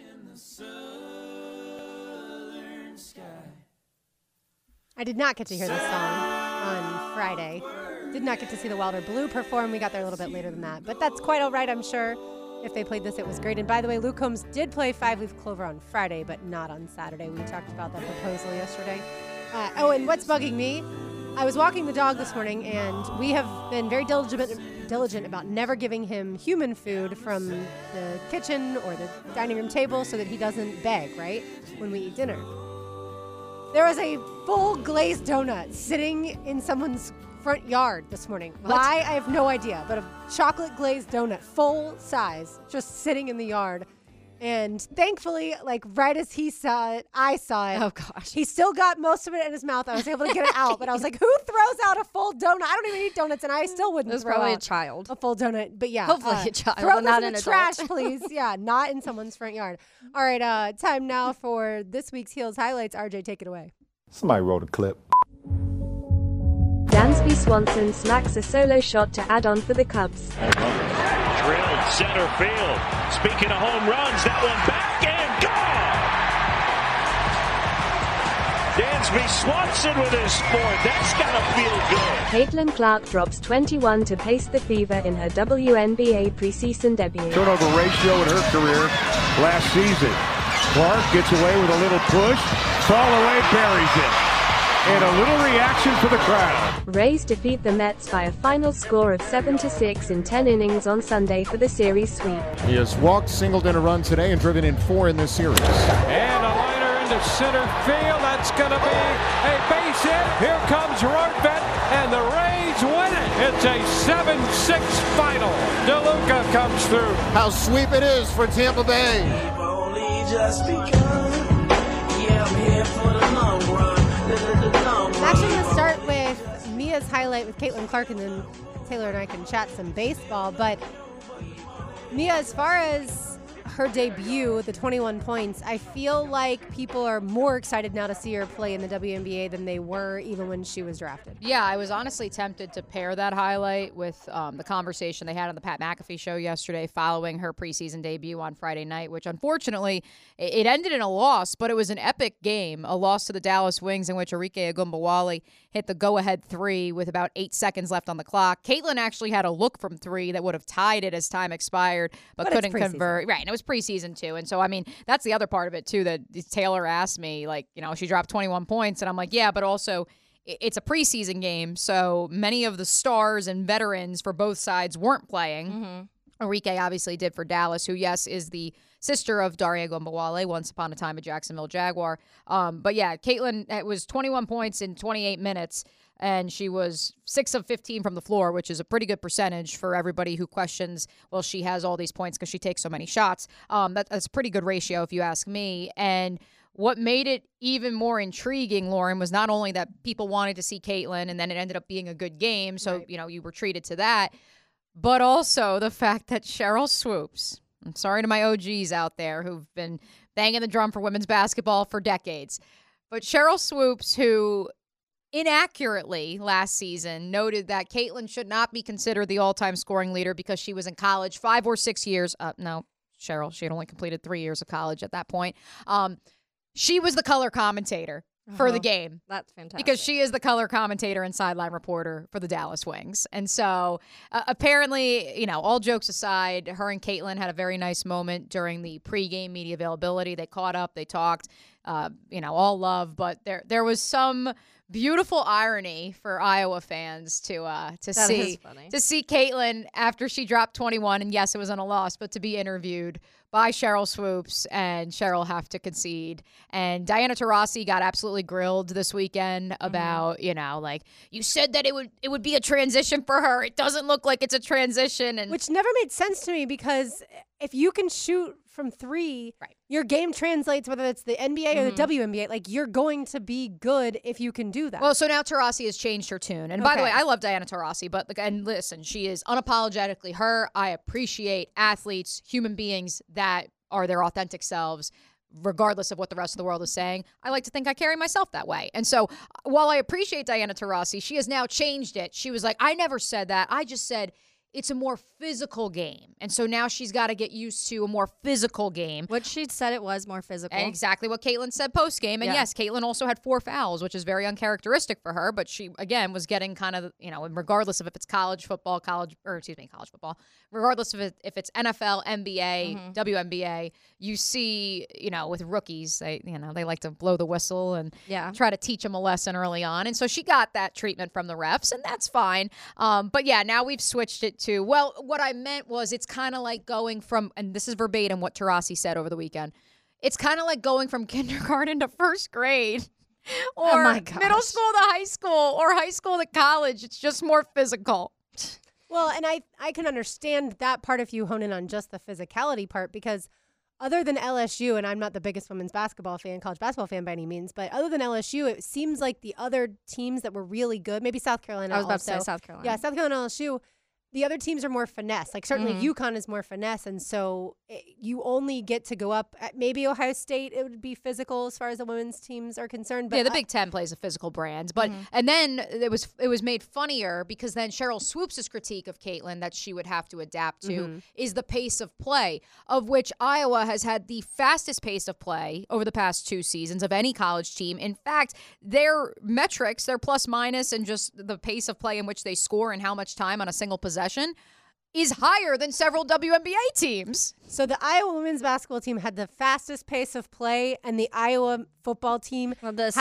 Speaker 4: I did not get to hear this song on Friday. Did not get to see the Wilder Blue perform. We got there a little bit later than that. But that's quite all right, I'm sure. If they played this, it was great. And by the way, Luke Combs did play 5-Leaf Clover on Friday, but not on Saturday. We talked about that proposal yesterday. And what's bugging me? I was walking the dog this morning, and we have been very diligent about never giving him human food from the kitchen or the dining room table so that he doesn't beg, right, when we eat dinner. There was a full glazed donut sitting in someone's front yard this morning.
Speaker 6: What?
Speaker 4: Why? I have no idea. But a chocolate glazed donut, full size, just sitting in the yard. And thankfully, like right as he saw it, I saw it.
Speaker 6: Oh, gosh.
Speaker 4: He still got most of it in his mouth. I was able to get it out. But I was like, who throws out a full donut? I don't even eat donuts, and I still wouldn't throw
Speaker 6: probably
Speaker 4: out
Speaker 6: a child.
Speaker 4: a full donut. But yeah.
Speaker 6: Hopefully a child,
Speaker 4: Throw
Speaker 6: but
Speaker 4: this
Speaker 6: not
Speaker 4: in
Speaker 6: an
Speaker 4: the
Speaker 6: adult.
Speaker 4: trash, please. Yeah, not in someone's front yard. All right, time now for this week's Heels highlights. RJ, take it away.
Speaker 10: Somebody wrote a clip.
Speaker 11: Dansby Swanson smacks a solo shot to add on for the Cubs.
Speaker 12: Drilled center field. Speaking of home runs, that one back and gone! Dansby Swanson with his fourth. That's got to feel good.
Speaker 11: Caitlin Clark drops 21 to pace the Fever in her WNBA preseason debut.
Speaker 10: Turnover ratio in her career last season. Clark gets away with a little push. Fall away, buries it. And a little reaction for the crowd.
Speaker 11: Rays defeat the Mets by a final score of 7-6 in 10 innings on Sunday for the series sweep.
Speaker 10: He has walked, singled in a run today, and driven in 4 in this series.
Speaker 2: And a liner into center field. That's going to be a base hit. Here comes Rortvedt, and the Rays win it. It's a 7-6 final. DeLuca comes through.
Speaker 10: How sweep it is for Tampa Bay.
Speaker 4: I'm actually going to start with Mia's highlight with Caitlin Clark, and then Taylor and I can chat some baseball. But Mia, as far as her debut with the 21 points, I feel like people are more excited now to see her play in the WNBA than they were even when she was drafted.
Speaker 5: Yeah, I was honestly tempted to pair that highlight with the conversation they had on the Pat McAfee show yesterday following her preseason debut on Friday night, which unfortunately it ended in a loss, but it was an epic game, a loss to the Dallas Wings in which Arike Ogunbowale hit the go-ahead 3 with about 8 seconds left on the clock. Caitlin actually had a look from 3 that would have tied it as time expired, but couldn't convert. Right, and it was preseason too. And so, I mean, that's the other part of it too, that Taylor asked me, like, you know, she dropped 21 points. And I'm like, yeah, but also it's a preseason game. So many of the stars and veterans for both sides weren't playing. Arike obviously did for Dallas, who, yes, is the sister of Daria Ogunbowale, once upon a time a Jacksonville Jaguar. But yeah, Caitlin, it was 21 points in 28 minutes. And she was 6 of 15 from the floor, which is a pretty good percentage for everybody who questions, well, she has all these points because she takes so many shots. That's a pretty good ratio, if you ask me. And what made it even more intriguing, Lauren, was not only that people wanted to see Caitlin, and then it ended up being a good game, so, right, you know, you were treated to that, but also the fact that Sheryl Swoopes, I'm sorry to my OGs out there who've been banging the drum for women's basketball for decades, but Sheryl Swoopes, who inaccurately last season noted that Caitlin should not be considered the all-time scoring leader because she was in college 5 or 6 years. No, Sheryl, she had only completed 3 years of college at that point. She was the color commentator for the game.
Speaker 6: That's fantastic.
Speaker 5: Because she is the color commentator and sideline reporter for the Dallas Wings. And so apparently, you know, all jokes aside, her and Caitlin had a very nice moment during the pregame media availability. They caught up, they talked, you know, all love, but there was some beautiful irony for Iowa fans to see Caitlin after she dropped 21, and yes, it was on a loss, but to be interviewed by Sheryl Swoopes and Sheryl have to concede. And Diana Taurasi got absolutely grilled this weekend about, you know, like, you said that it would be a transition for her. It doesn't look like it's a transition, and
Speaker 4: which never made sense to me, because if you can shoot from 3, right, your game translates, whether it's the NBA or the WNBA. Like, you're going to be good if you can do that.
Speaker 5: Well, so now Taurasi has changed her tune. And by the way, I love Diana Taurasi, but and listen, she is unapologetically her. I appreciate athletes, human beings that are their authentic selves, regardless of what the rest of the world is saying. I like to think I carry myself that way. And so while I appreciate Diana Taurasi, she has now changed it. She was like, I never said that. I just said it's a more physical game. And so now she's got to get used to a more physical game.
Speaker 6: What she said it was more physical.
Speaker 5: And exactly what Caitlin said post-game. And yes, Caitlin also had 4 fouls, which is very uncharacteristic for her. But she, again, was getting kind of, you know, regardless of if it's college football, regardless of if it's NFL, NBA, WNBA, you see, you know, with rookies, they like to blow the whistle and try to teach them a lesson early on. And so she got that treatment from the refs, and that's fine. But yeah, now we've switched it to, well, what I meant was it's kind of like going from, and this is verbatim what Taurasi said over the weekend, it's kind of like going from kindergarten to first grade or middle school to high school or high school to college. It's just more physical.
Speaker 4: Well, and I can understand that part if you hone in on just the physicality part, because other than LSU, and I'm not the biggest women's basketball fan, college basketball fan by any means, but other than LSU, it seems like the other teams that were really good, maybe South Carolina also.
Speaker 6: I was about to say South Carolina.
Speaker 4: Yeah, South Carolina, LSU, the other teams are more finesse. Like, certainly UConn is more finesse, and so you only get to go up at maybe Ohio State. It would be physical as far as the women's teams are concerned. But
Speaker 5: yeah, the Big Ten plays a physical brand. But and then it was made funnier because then Cheryl Swoops' critique of Caitlin that she would have to adapt to is the pace of play, of which Iowa has had the fastest pace of play over the past 2 seasons of any college team. In fact, their metrics, their plus minus and just the pace of play in which they score and how much time on a single possession is higher than several WNBA teams.
Speaker 4: So the Iowa women's basketball team had the fastest pace of play, and the Iowa football team has the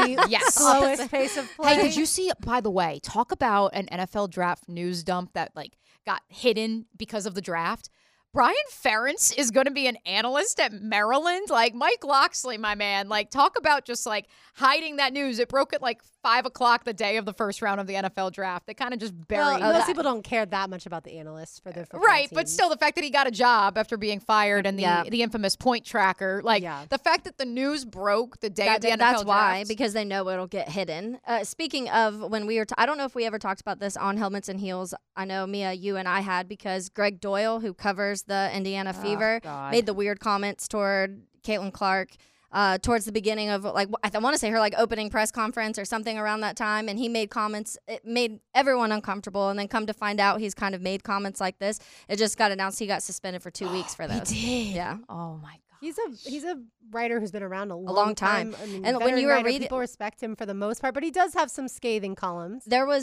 Speaker 4: slowest pace of play.
Speaker 5: Hey, did you see, by the way, talk about an NFL draft news dump that got hidden because of the draft? Brian Ferentz is going to be an analyst at Maryland. Mike Locksley, my man, talk about just hiding that news. It broke at 5 o'clock the day of the first round of the NFL draft. They kind of just buried
Speaker 4: most people don't care that much about the analysts for their football
Speaker 5: right,
Speaker 4: teams.
Speaker 5: But still the fact that he got a job after being fired and the infamous point tracker, the fact that the news broke the day of the NFL
Speaker 6: that's
Speaker 5: draft.
Speaker 6: why, because they know it'll get hidden. Speaking of when we were I don't know if we ever talked about this on Helmets and Heels. I know, Mia, you and I had, because Greg Doyle, who covers the Indiana Fever, made the weird comments toward Caitlin Clark towards the beginning of I want to say her opening press conference or something around that time, and he made comments. It made everyone uncomfortable, and then come to find out he's kind of made comments like this. It just got announced he got suspended for 2 weeks for this.
Speaker 5: He did.
Speaker 6: Yeah.
Speaker 5: Oh my God.
Speaker 4: He's a writer who's been around a
Speaker 6: long time.
Speaker 4: I mean,
Speaker 6: and when you were reading,
Speaker 4: people respect him for the most part, but he does have some scathing columns.
Speaker 6: There was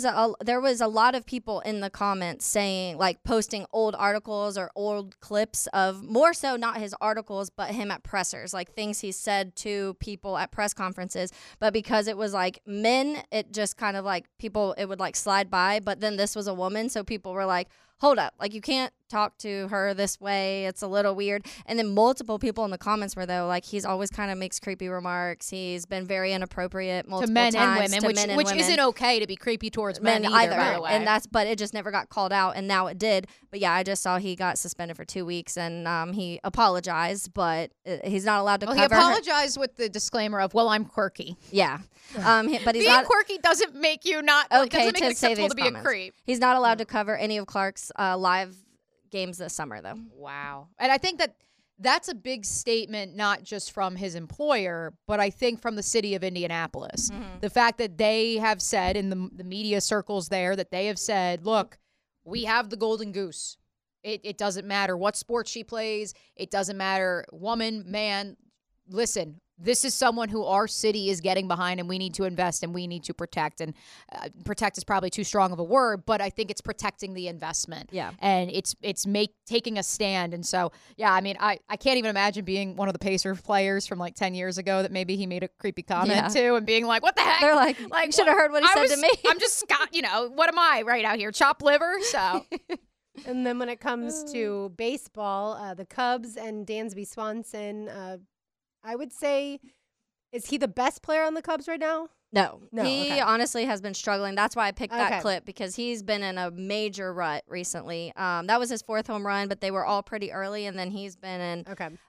Speaker 6: a lot of people in the comments saying, posting old articles or old clips of, more so not his articles, but him at pressers, things he said to people at press conferences. But because it was men, it just kind of people, it would slide by. But then this was a woman, so people were like, hold up, you can't talk to her this way. It's a little weird. And then multiple people in the comments were, though, he's always kind of makes creepy remarks. He's been very inappropriate multiple
Speaker 5: times.
Speaker 6: To men
Speaker 5: and women, which isn't okay to be creepy towards men either, by the way.
Speaker 6: And but it just never got called out, and now it did. But yeah, I just saw he got suspended for 2 weeks, and he apologized, but he's not allowed to cover.
Speaker 5: He apologized with the disclaimer of, well, I'm quirky.
Speaker 6: Yeah. But he's
Speaker 5: being
Speaker 6: not
Speaker 5: quirky doesn't make you not
Speaker 6: okay
Speaker 5: doesn't make it acceptable to be a creep.
Speaker 6: He's not allowed to cover any of Clark's live games this summer, though.
Speaker 5: Wow. And I think that's a big statement, not just from his employer, but I think from the city of Indianapolis. The fact that they have said in the media circles there, that they have said, look, we have the golden goose. It doesn't matter what sport she plays. It doesn't matter, woman, man. Listen, this is someone who our city is getting behind, and we need to invest and we need to protect. And protect is probably too strong of a word, but I think it's protecting the investment.
Speaker 6: Yeah.
Speaker 5: And it's taking a stand. And so, yeah, I mean, I can't even imagine being one of the Pacers players from 10 years ago that maybe he made a creepy comment to, and being like, what the heck?
Speaker 6: They're like you should have heard what he said to me.
Speaker 5: I'm just Scott, what am I right out here? Chopped liver? So.
Speaker 4: And then when it comes to baseball, the Cubs and Dansby Swanson, I would say, is he the best player on the Cubs right now?
Speaker 6: No. He
Speaker 4: okay.
Speaker 6: honestly has been struggling. That's why I picked that clip, because he's been in a major rut recently. That was his 4th home run, but they were all pretty early, and then he's been in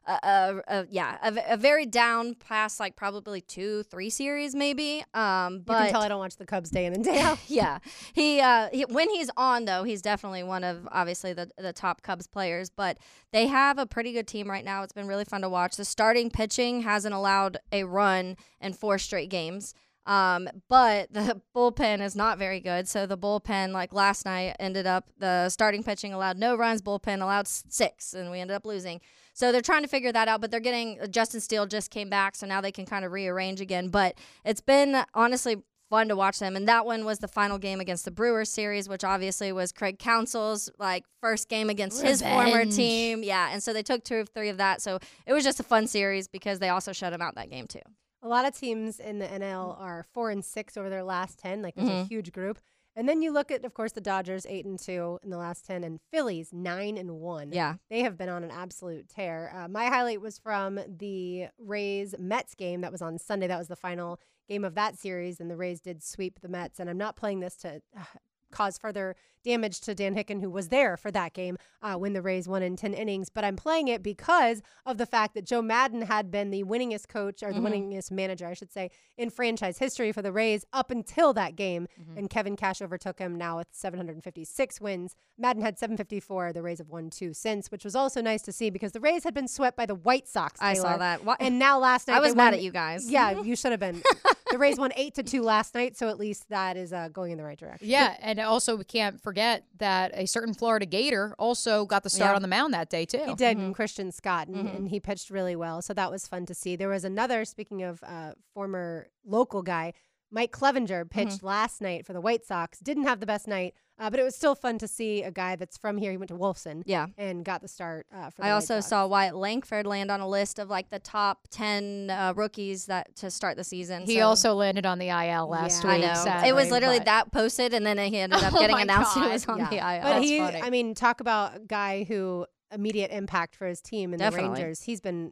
Speaker 6: a very down past probably 2-3 series maybe. But
Speaker 4: you can tell I don't watch the Cubs day in and day out.
Speaker 6: Yeah. He when he's on, though, he's definitely one of obviously the top Cubs players, but they have a pretty good team right now. It's been really fun to watch. The starting pitching hasn't allowed a run in 4 straight games. But the bullpen is not very good. So the bullpen, last night, ended up, the starting pitching allowed no runs, bullpen allowed 6, and we ended up losing. So they're trying to figure that out, but they're getting, Justin Steele just came back, so now they can kind of rearrange again. But it's been, honestly, fun to watch them. And that one was the final game against the Brewers series, which obviously was Craig Counsell's first game against his former team. Yeah, and so they took 2 of 3 of that. So it was just a fun series because they also shut him out that game too.
Speaker 4: A lot of teams in the NL are 4-6 over their last 10. There's a huge group. And then you look at, of course, the Dodgers 8-2 in the last 10, and Phillies 9-1.
Speaker 6: Yeah,
Speaker 4: they have been on an absolute tear. My highlight was from the Rays-Mets game that was on Sunday. That was the final game of that series, and the Rays did sweep the Mets. And I'm not playing this to cause further damage to Dan Hicken, who was there for that game when the Rays won in 10 innings. But I'm playing it because of the fact that Joe Madden had been the winningest coach, or the winningest manager, I should say, in franchise history for the Rays up until that game. And Kevin Cash overtook him now with 756 wins. Madden had 754. The Rays have won 2 since, which was also nice to see because the Rays had been swept by the White Sox, Taylor.
Speaker 6: I saw that.
Speaker 4: And now last night
Speaker 6: I was mad at you guys.
Speaker 4: Yeah, you should have been. The Rays won 8-2 last night, so at least that is going in the right direction.
Speaker 5: Yeah, and also we can't forget that a certain Florida Gator also got the start on the mound that day too.
Speaker 4: He did, and Christian Scott, and he pitched really well, so that was fun to see. There was another, speaking of former local guy, Mike Clevenger pitched last night for the White Sox. Didn't have the best night, but it was still fun to see a guy that's from here. He went to Wolfson, and got the start for the
Speaker 6: I also
Speaker 4: White Sox.
Speaker 6: saw Wyatt Langford land on a list of like the top 10 rookies that to start the season.
Speaker 5: He also landed on the IL last week.
Speaker 6: I know.
Speaker 5: Sadly,
Speaker 6: it was literally that posted, and then he ended up getting announced he was on the IL.
Speaker 4: But
Speaker 6: funny.
Speaker 4: I mean, talk about a guy who immediate impact for his team and the Rangers. He's been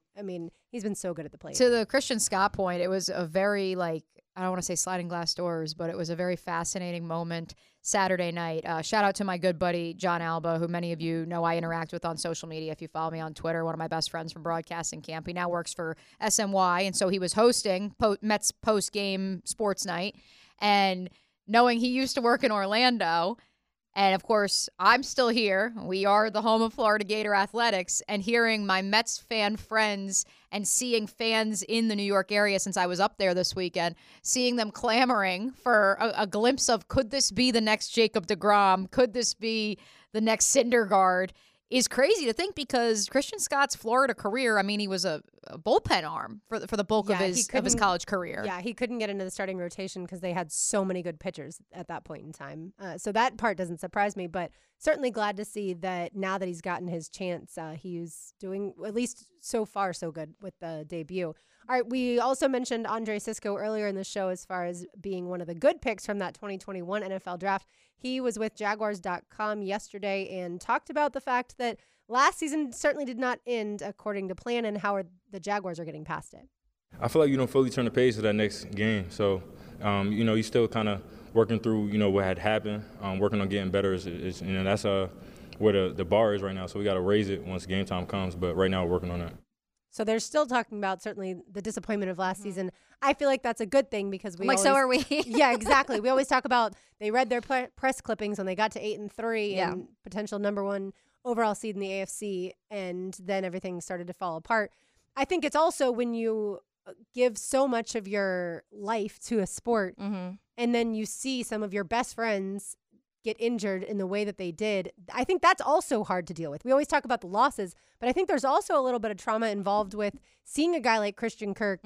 Speaker 4: so good at the plate.
Speaker 5: To the Christian Scott point, it was a very I don't want to say sliding glass doors, but it was a very fascinating moment Saturday night. Shout out to my good buddy, John Alba, who many of you know I interact with on social media. If you follow me on Twitter, one of my best friends from broadcasting camp. He now works for SNY, and so he was hosting Mets post-game sports night. And knowing he used to work in Orlando, and of course, I'm still here. We are the home of Florida Gator Athletics, and hearing my Mets fan friends and seeing fans in the New York area since I was up there this weekend, seeing them clamoring for a glimpse of, could this be the next Jacob deGrom? Could this be the next Syndergaard? Is crazy to think because Christian Scott's Florida career, I mean, he was a bullpen arm for the bulk of his college career.
Speaker 4: Yeah, he couldn't get into the starting rotation because they had so many good pitchers at that point in time. So that part doesn't surprise me, but certainly glad to see that now that he's gotten his chance, he's doing, at least so far, so good with the debut. All right, we also mentioned Andre Cisco earlier in the show as far as being one of the good picks from that 2021 NFL draft. He was with Jaguars.com yesterday and talked about the fact that last season certainly did not end according to plan and how the Jaguars are getting past it.
Speaker 13: I feel like you don't fully turn the page to that next game. So, you're still kind of working through, what had happened, working on getting better. That's where the bar is right now. So we got to raise it once game time comes. But right now we're working on that.
Speaker 4: So they're still talking about certainly the disappointment of last season. I feel like that's a good thing because
Speaker 6: so are we.
Speaker 4: Yeah, exactly. We always talk about they read their press clippings when they got to 8-3 and potential #1 overall seed in the AFC, and then everything started to fall apart. I think it's also when you give so much of your life to a sport, and then you see some of your best friends get injured in the way that they did. I think that's also hard to deal with. We always talk about the losses, but I think there's also a little bit of trauma involved with seeing a guy like Christian Kirk,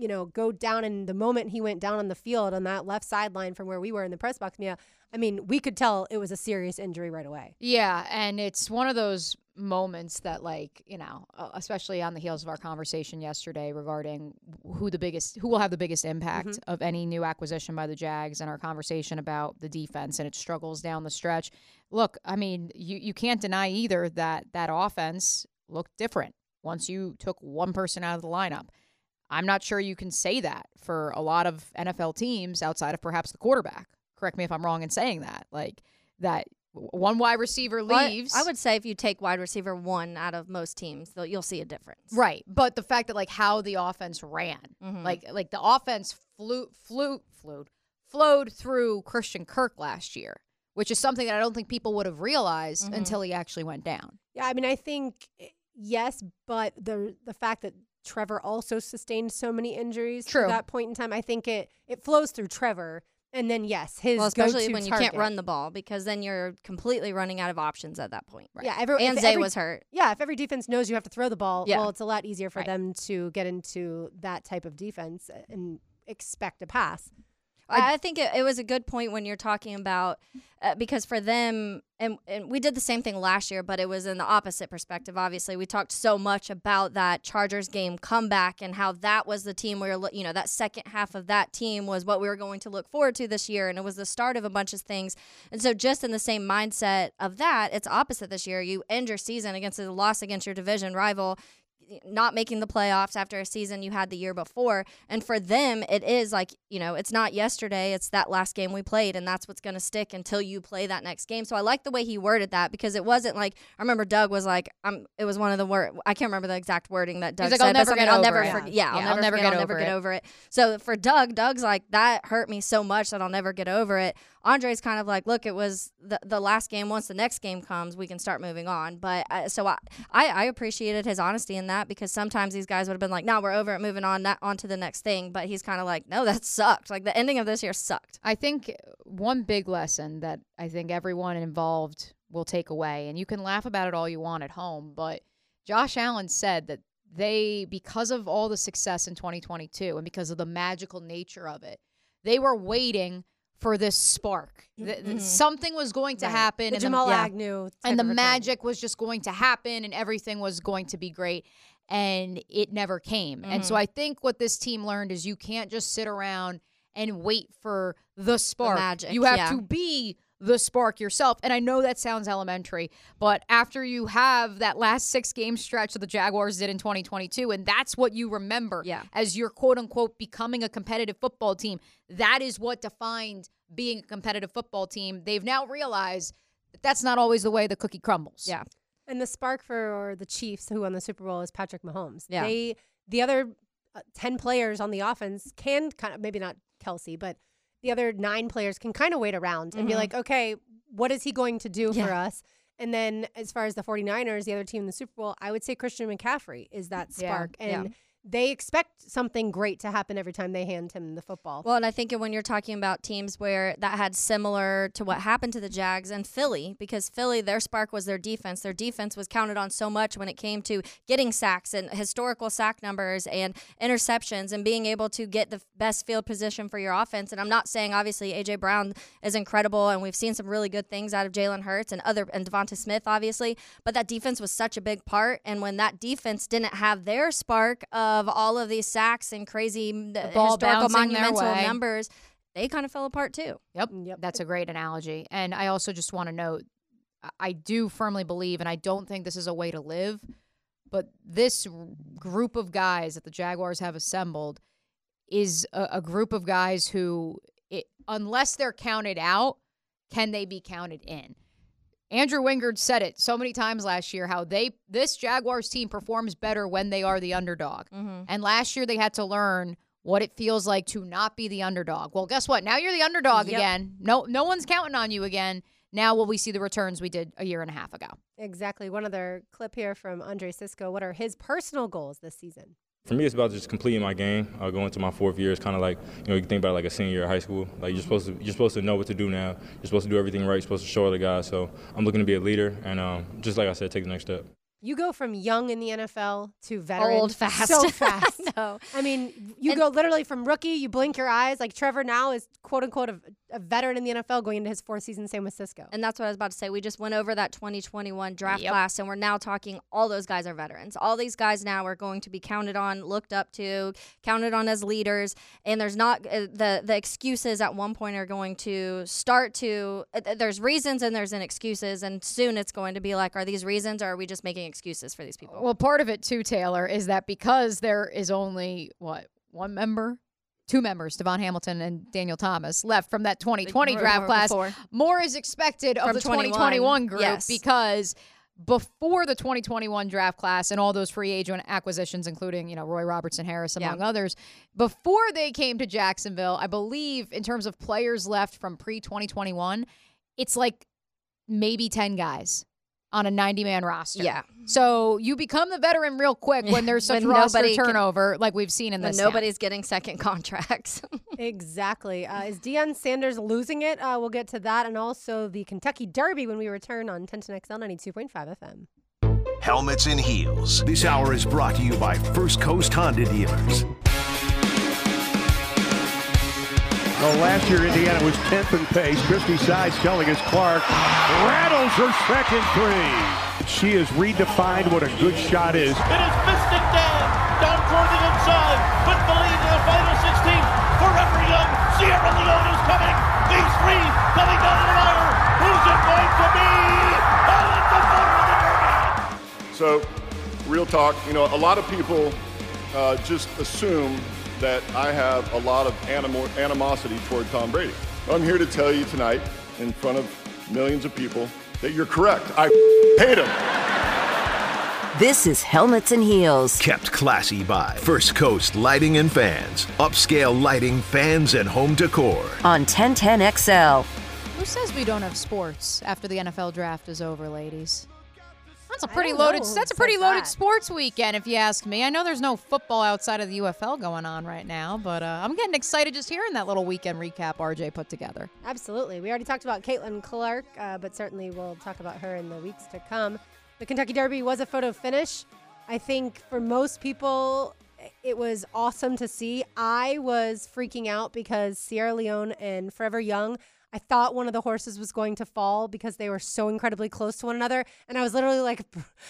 Speaker 4: go down in the moment he went down on the field on that left sideline from where we were in the press box, Mia. I mean, we could tell it was a serious injury right away.
Speaker 5: Yeah, and it's one of those moments that, especially on the heels of our conversation yesterday regarding who will have the biggest impact of any new acquisition by the Jags, and our conversation about the defense and its struggles down the stretch. Look, I mean, you can't deny either that offense looked different once you took one person out of the lineup. I'm not sure you can say that for a lot of NFL teams outside of perhaps the quarterback. Correct me if I'm wrong in saying that. That one wide receiver leaves.
Speaker 6: I would say if you take wide receiver 1 out of most teams, you'll see a difference.
Speaker 5: Right. But the fact that how the offense ran, like the offense flowed through Christian Kirk last year, which is something that I don't think people would have realized until he actually went down.
Speaker 4: Yeah, I mean, I think yes, but the fact that Trevor also sustained so many injuries at that point in time, I think it flows through Trevor. And then, yes, his
Speaker 6: especially when
Speaker 4: target.
Speaker 6: You can't run the ball because then you're completely running out of options at that point.
Speaker 4: Right. Yeah,
Speaker 6: and Zay was hurt.
Speaker 4: Yeah, if every defense knows you have to throw the ball, well, it's a lot easier for them to get into that type of defense and expect a pass.
Speaker 6: I think it was a good point when you're talking about because for them, and we did the same thing last year, but it was in the opposite perspective. Obviously, we talked so much about that Chargers game comeback and how that was the team where, that second half of that team was what we were going to look forward to this year, and it was the start of a bunch of things. And so just in the same mindset of that, it's opposite this year. You end your season against a loss against your division rival. not making the playoffs after a season you had the year before. And for them, it is like, it's not yesterday. It's that last game we played, and that's what's going to stick until you play that next game. So I like the way he worded that, because it wasn't like, I remember Doug was like, it was one of the words, I can't remember the exact wording that Doug said.
Speaker 5: I'll never get over it.
Speaker 6: I'll never get over it. So for Doug's like, that hurt me so much that I'll never get over it. Andre's kind of like, look, it was the last game. Once the next game comes, we can start moving on. But I appreciated his honesty in that, because sometimes these guys would have been like, no, we're over it, moving on to the next thing. But he's kind of like, no, that sucked. Like, the ending of this year sucked.
Speaker 5: I think one big lesson that I think everyone involved will take away, and you can laugh about it all you want at home, but Josh Allen said that because of all the success in 2022 and because of the magical nature of it, they were waiting for this spark. Something was going to happen.
Speaker 4: And Jamal Agnew.
Speaker 5: And the magic was just going to happen, and everything was going to be great. And it never came. And so I think what this team learned is you can't just sit around and wait for the spark.
Speaker 6: The magic,
Speaker 5: you have to be the spark yourself. And I know that sounds elementary, but after you have that last 6-game stretch that the Jaguars did in 2022, and that's what you remember as your quote-unquote becoming a competitive football team, that is what defined being a competitive football team. They've now realized that that's not always the way the cookie crumbles.
Speaker 6: Yeah.
Speaker 4: And the spark for the Chiefs, who won the Super Bowl, is Patrick Mahomes.
Speaker 6: Yeah.
Speaker 4: The other 10 players on the offense can kind of, maybe not Kelsey, but the other 9 players can kind of wait around and be like, okay, what is he going to do for us? And then as far as the 49ers, the other team in the Super Bowl, I would say Christian McCaffrey is that spark. And they expect something great to happen every time they hand him the football.
Speaker 6: Well, and I think when you're talking about teams where that had similar to what happened to the Jags and Philly, because Philly, their spark was their defense. Their defense was counted on so much when it came to getting sacks and historical sack numbers and interceptions and being able to get the best field position for your offense. And I'm not saying, obviously, A.J. Brown is incredible, and we've seen some really good things out of Jalen Hurts and Devonta Smith, obviously, but that defense was such a big part. And when that defense didn't have their spark of all of these sacks and crazy historical monumental numbers, they kind of fell apart too.
Speaker 5: Yep. That's a great analogy. And I also just want to note, I do firmly believe, and I don't think this is a way to live, but this group of guys that the Jaguars have assembled is a group of guys who, unless they're counted out, can they be counted in? Andrew Wingard said it so many times last year, how this Jaguars team performs better when they are the underdog. And last year they had to learn what it feels like to not be the underdog. Well, guess what? Now you're the underdog again. No one's counting on you again. Now will we see the returns we did a year and a half ago?
Speaker 4: Exactly. One other clip here from Andre Cisco. What are his personal goals this season?
Speaker 13: For me, it's about just completing my game. Going into my 4th year, it's kind of like, you think about it like a senior year of high school. Like you're supposed to know what to do now. You're supposed to do everything right. You're supposed to show other guys. So I'm looking to be a leader, and just like I said, take the next step.
Speaker 4: You go from young in the NFL to veteran.
Speaker 6: Old fast.
Speaker 4: So fast.
Speaker 6: No.
Speaker 4: I mean, you go literally from rookie, you blink your eyes. Like Trevor now is, quote unquote, a veteran in the NFL going into his 4th season, same with Cisco.
Speaker 6: And that's what I was about to say. We just went over that 2021 draft class, and we're now talking all those guys are veterans. All these guys now are going to be counted on, looked up to, counted on as leaders. And there's not the excuses at one point are going to start to, there's reasons and there's excuses. And soon it's going to be like, are these reasons or are we just making excuses for these people?
Speaker 5: Well, part of it too, Taylor, is that because there is only, two members, Devon Hamilton and Daniel Thomas, left from that 2020 draft class, more is expected of the 2021 group because before the 2021 draft class and all those free agent acquisitions, including, Roy Robertson Harris, among others, before they came to Jacksonville, I believe in terms of players left from pre-2021, it's like maybe 10 guys on a 90-man roster.
Speaker 6: Yeah.
Speaker 5: So you become the veteran real quick when there's such roster turnover like we've seen in this town.
Speaker 6: Nobody's getting second contracts.
Speaker 4: Exactly. Is Deion Sanders losing it? We'll get to that and also the Kentucky Derby when we return on 1010XL 92.5 FM.
Speaker 1: Helmets and Heels. This hour is brought to you by First Coast Honda Dealers.
Speaker 10: Well, last year Indiana was 10th in pace. Christy Sides telling us Clark rattles her second 3. She has redefined what a good shot is.
Speaker 14: It is Mystic Dan down toward the inside with the lead in the final 16. Forever Young, Sierra Leone is coming. These 3 coming down the wire. Who's it going to be? Oh, it's the vote of the Derby.
Speaker 8: So, real talk, a lot of people just assume that I have a lot of animosity toward Tom Brady. I'm here to tell you tonight, in front of millions of people, that you're correct. I hate him.
Speaker 3: This is Helmets and Heels.
Speaker 1: Kept classy by First Coast Lighting and Fans. Upscale lighting, fans, and home decor.
Speaker 3: On 1010XL.
Speaker 5: Who says we don't have sports after the NFL draft is over, ladies? That's a pretty loaded. That's a pretty loaded sports weekend, if you ask me. I know there's no football outside of the UFL going on right now, but I'm getting excited just hearing that little weekend recap RJ put together.
Speaker 4: Absolutely. We already talked about Caitlin Clark, but certainly we'll talk about her in the weeks to come. The Kentucky Derby was a photo finish. I think for most people, it was awesome to see. I was freaking out because Sierra Leone and Forever Young, I thought one of the horses was going to fall because they were so incredibly close to one another. And I was literally like,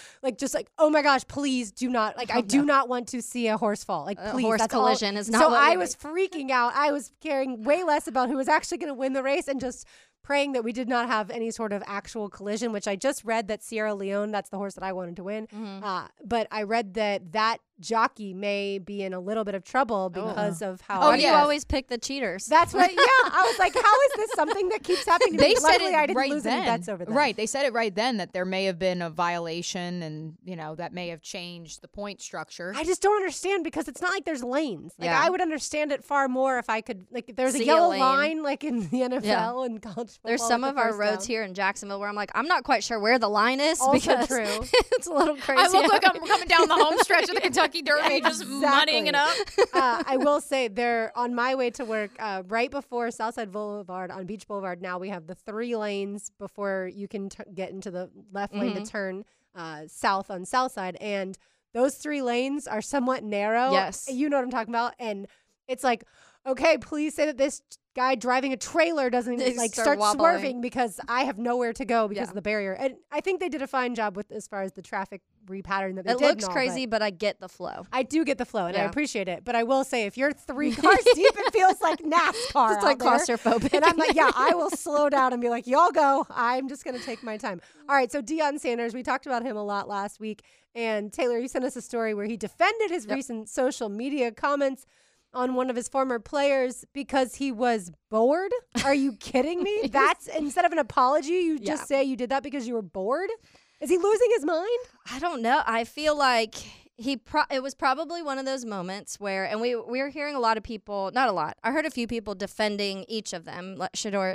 Speaker 4: oh my gosh, please do not. I do not want to see a horse fall. Please.
Speaker 6: Horse collision is not
Speaker 4: So
Speaker 6: what
Speaker 4: I was freaking out. I was caring way less about who was actually going to win the race and just praying that we did not have any sort of actual collision, which I just read that Sierra Leone, that's the horse that I wanted to win. But I read that jockey may be in a little bit of trouble because of how.
Speaker 6: Oh, you always pick the cheaters.
Speaker 4: That's what. Yeah, I was like, how is this something that keeps happening to me? Luckily, I didn't lose any bets over that.
Speaker 5: Right, they said it right then that there may have been a violation, and that may have changed the point structure.
Speaker 4: I just don't understand because it's not like there's lanes. I would understand it far more if I could. There's a yellow line like in the NFL and college football.
Speaker 6: There's some of our roads here in Jacksonville where I'm like, I'm not quite sure where the line is because
Speaker 4: true.
Speaker 6: It's a little crazy.
Speaker 5: I look like I'm coming down the home stretch of the Kentucky Derby, just muddying it up.
Speaker 4: I will say, they're on my way to work, right before Southside Boulevard on Beach Boulevard. Now we have the 3 lanes before you can get into the left lane to turn south on Southside, and those 3 lanes are somewhat narrow.
Speaker 6: Yes,
Speaker 4: you know what I'm talking about, and it's like, okay, please say that this guy driving a trailer doesn't start swerving because I have nowhere to go because of the barrier. And I think they did a fine job with as far as the traffic repattern that they did.
Speaker 6: It looks crazy, but I get the flow.
Speaker 4: I do get the flow, and I appreciate it. But I will say, if you're 3 cars deep, it feels like NASCAR.
Speaker 6: It's like claustrophobic.
Speaker 4: And I'm like, I will slow down and be like, y'all go. I'm just going to take my time. All right, so Deion Sanders, we talked about him a lot last week. And Taylor, you sent us a story where he defended his recent social media comments on one of his former players because he was bored? Are you kidding me? That's instead of an apology, you just say you did that because you were bored? Is he losing his mind?
Speaker 6: I don't know. I feel like it was probably one of those moments where, and we were hearing a lot of people, not a lot, I heard a few people defending each of them, Shedeur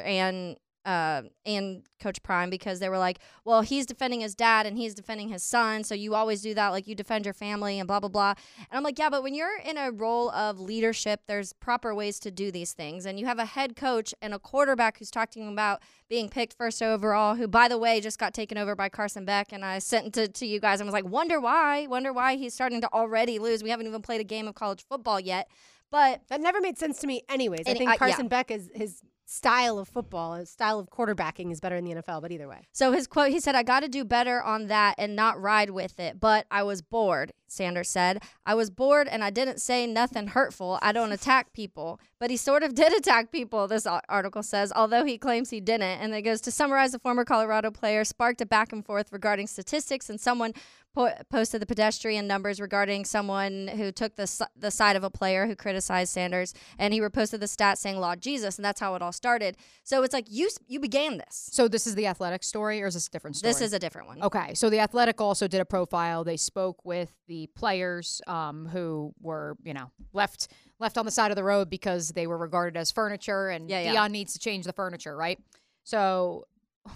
Speaker 6: and Coach Prime, because they were like, well, he's defending his dad and he's defending his son, so you always do that, like you defend your family and blah, blah, blah. And I'm like, yeah, but when you're in a role of leadership, there's proper ways to do these things. And you have a head coach and a quarterback who's talking about being picked first overall, who, by the way, just got taken over by Carson Beck. And I sent it to you guys and was like, wonder why he's starting to already lose. We haven't even played a game of college football yet. But
Speaker 4: that never made sense to me anyways. I think Carson Beck is his style of football, his style of quarterbacking is better in the NFL, but either way.
Speaker 6: So his quote, he said, I got to do better on that and not ride with it, but I was bored, Sanders said. I was bored and I didn't say nothing hurtful. I don't attack people. But he sort of did attack people, this article says, although he claims he didn't. And it goes to summarize, the former Colorado player sparked a back and forth regarding statistics, and someone posted the pedestrian numbers regarding someone who took the side of a player who criticized Sanders, and he reposted the stats saying Lord Jesus, and that's how it all started. So it's like you began this.
Speaker 5: So this is the Athletic story, or is this a different story?
Speaker 6: This is a different one.
Speaker 5: Okay, so the Athletic also did a profile. They spoke with the players who were, left on the side of the road because they were regarded as furniture, and Deion needs to change the furniture, right? So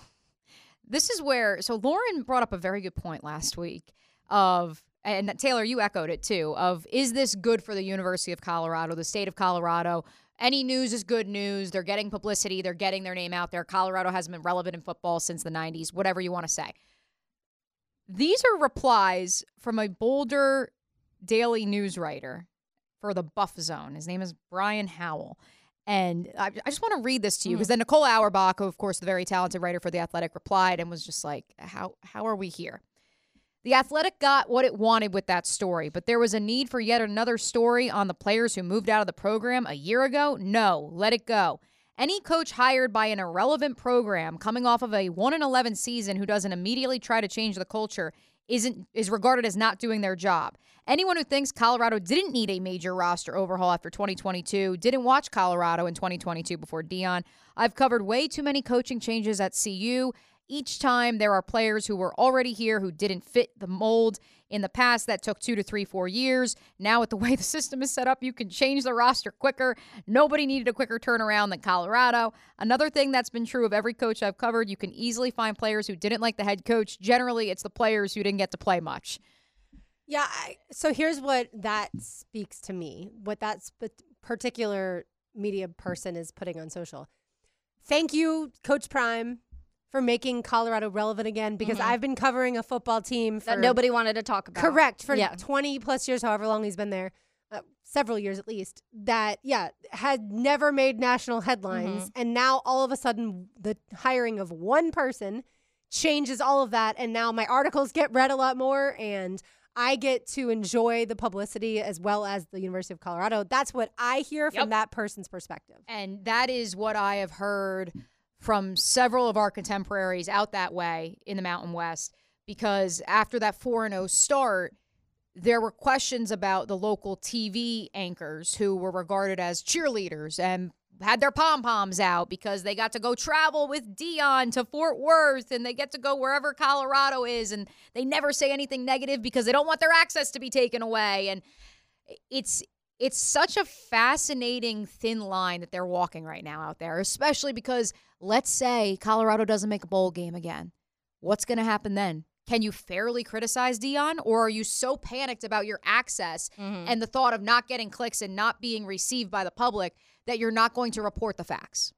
Speaker 5: this is where, Lauren brought up a very good point last week and Taylor, you echoed it too, is this good for the University of Colorado, the state of Colorado? Any news is good news. They're getting publicity. They're getting their name out there. Colorado hasn't been relevant in football since the 90s, whatever you want to say. These are replies from a Boulder Daily News writer for the Buff Zone. His name is Brian Howell. And I just want to read this to you because then Nicole Auerbach, who, of course, the very talented writer for The Athletic, replied and was just like, how are we here? The Athletic got what it wanted with that story, but there was a need for yet another story on the players who moved out of the program a year ago? No, let it go. Any coach hired by an irrelevant program coming off of a 1-11 season who doesn't immediately try to change the culture is regarded as not doing their job. Anyone who thinks Colorado didn't need a major roster overhaul after 2022 didn't watch Colorado in 2022 before Deion. I've covered way too many coaching changes at CU. Each time there are players who were already here who didn't fit the mold. In the past, that took 2 to 3, 4 years. Now, with the way the system is set up, you can change the roster quicker. Nobody needed a quicker turnaround than Colorado. Another thing that's been true of every coach I've covered, you can easily find players who didn't like the head coach. Generally, it's the players who didn't get to play much.
Speaker 4: Yeah, so here's what that speaks to me, what that particular media person is putting on social. Thank you, Coach Prime, for making Colorado relevant again, because I've been covering a football team
Speaker 6: that nobody wanted to talk about.
Speaker 4: Correct. For 20 plus years, however long he's been there, several years at least, that, had never made national headlines. And now all of a sudden the hiring of one person changes all of that. And now my articles get read a lot more and I get to enjoy the publicity as well as the University of Colorado. That's what I hear from that person's perspective.
Speaker 5: And that is what I have heard from several of our contemporaries out that way in the Mountain West, because after that 4-0 start, there were questions about the local TV anchors who were regarded as cheerleaders and had their pom-poms out because they got to go travel with Deion to Fort Worth and they get to go wherever Colorado is, and they never say anything negative because they don't want their access to be taken away. And it's such a fascinating thin line that they're walking right now out there, especially because let's say Colorado doesn't make a bowl game again. What's going to happen then? Can you fairly criticize Deion, or are you so panicked about your access and the thought of not getting clicks and not being received by the public that you're not going to report the facts?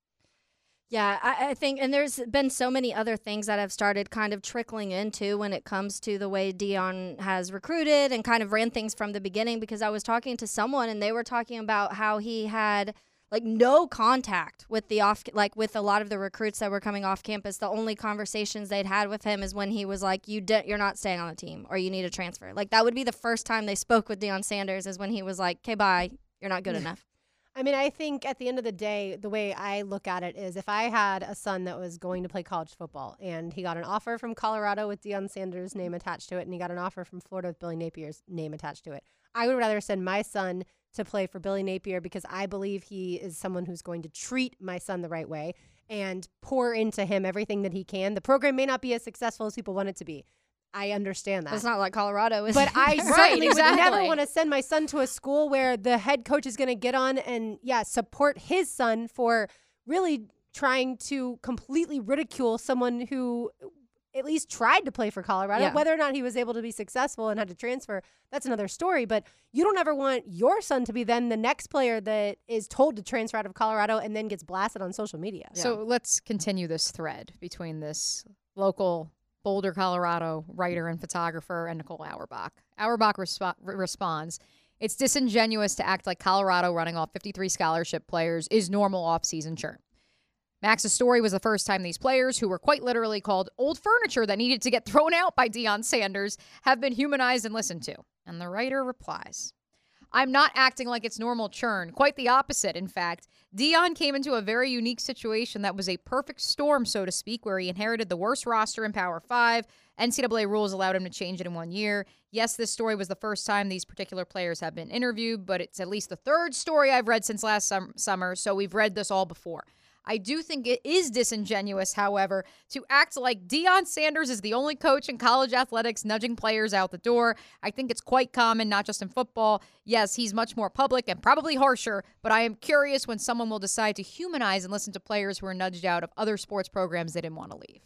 Speaker 6: Yeah, I think, and there's been so many other things that have started kind of trickling into when it comes to the way Deion has recruited and kind of ran things from the beginning, because I was talking to someone and they were talking about how he had no contact with with a lot of the recruits that were coming off campus. The only conversations they'd had with him is when he was like, you're not staying on the team or you need to transfer. That would be the first time they spoke with Deion Sanders, is when he was like, okay, bye, you're not good enough.
Speaker 4: I mean, I think at the end of the day, the way I look at it is if I had a son that was going to play college football and he got an offer from Colorado with Deion Sanders' name attached to it and he got an offer from Florida with Billy Napier's name attached to it, I would rather send my son to play for Billy Napier because I believe he is someone who's going to treat my son the right way and pour into him everything that he can. The program may not be as successful as people want it to be. I understand that.
Speaker 6: It's not like Colorado is.
Speaker 4: But I certainly would never want to send my son to a school where the head coach is going to get on and, support his son for really trying to completely ridicule someone who at least tried to play for Colorado.
Speaker 6: Yeah.
Speaker 4: Whether or not he was able to be successful and had to transfer, that's another story. But you don't ever want your son to be then the next player that is told to transfer out of Colorado and then gets blasted on social media.
Speaker 5: So let's continue this thread between this local Boulder, Colorado writer and photographer and Nicole Auerbach. Auerbach responds, "It's disingenuous to act like Colorado running off 53 scholarship players is normal off-season churn. Max's story was the first time these players, who were quite literally called old furniture that needed to get thrown out by Deion Sanders, have been humanized and listened to." And the writer replies, "I'm not acting like it's normal churn. Quite the opposite, in fact. Deion came into a very unique situation that was a perfect storm, so to speak, where he inherited the worst roster in Power 5. NCAA rules allowed him to change it in 1 year. Yes, this story was the first time these particular players have been interviewed, but it's at least the third story I've read since last summer, so we've read this all before. I do think it is disingenuous, however, to act like Deion Sanders is the only coach in college athletics nudging players out the door. I think it's quite common, not just in football. Yes, he's much more public and probably harsher, but I am curious when someone will decide to humanize and listen to players who are nudged out of other sports programs they didn't want to leave."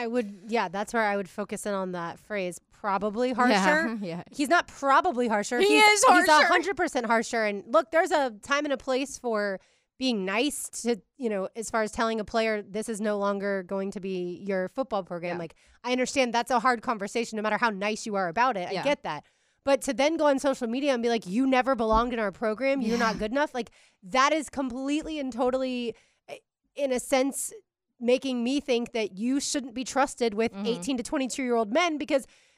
Speaker 4: That's where I would focus in on that phrase, probably harsher.
Speaker 6: Yeah.
Speaker 4: He's not probably harsher.
Speaker 5: He is harsher.
Speaker 4: He's 100% harsher. And look, there's a time and a place for being nice to, as far as telling a player, this is no longer going to be your football program.
Speaker 6: Yeah.
Speaker 4: I understand that's a hard conversation no matter how nice you are about it. I get that. But to then go on social media and be like, you never belonged in our program, you're not good enough, that is completely and totally, in a sense, making me think that you shouldn't be trusted with 18 to 22-year-old men, because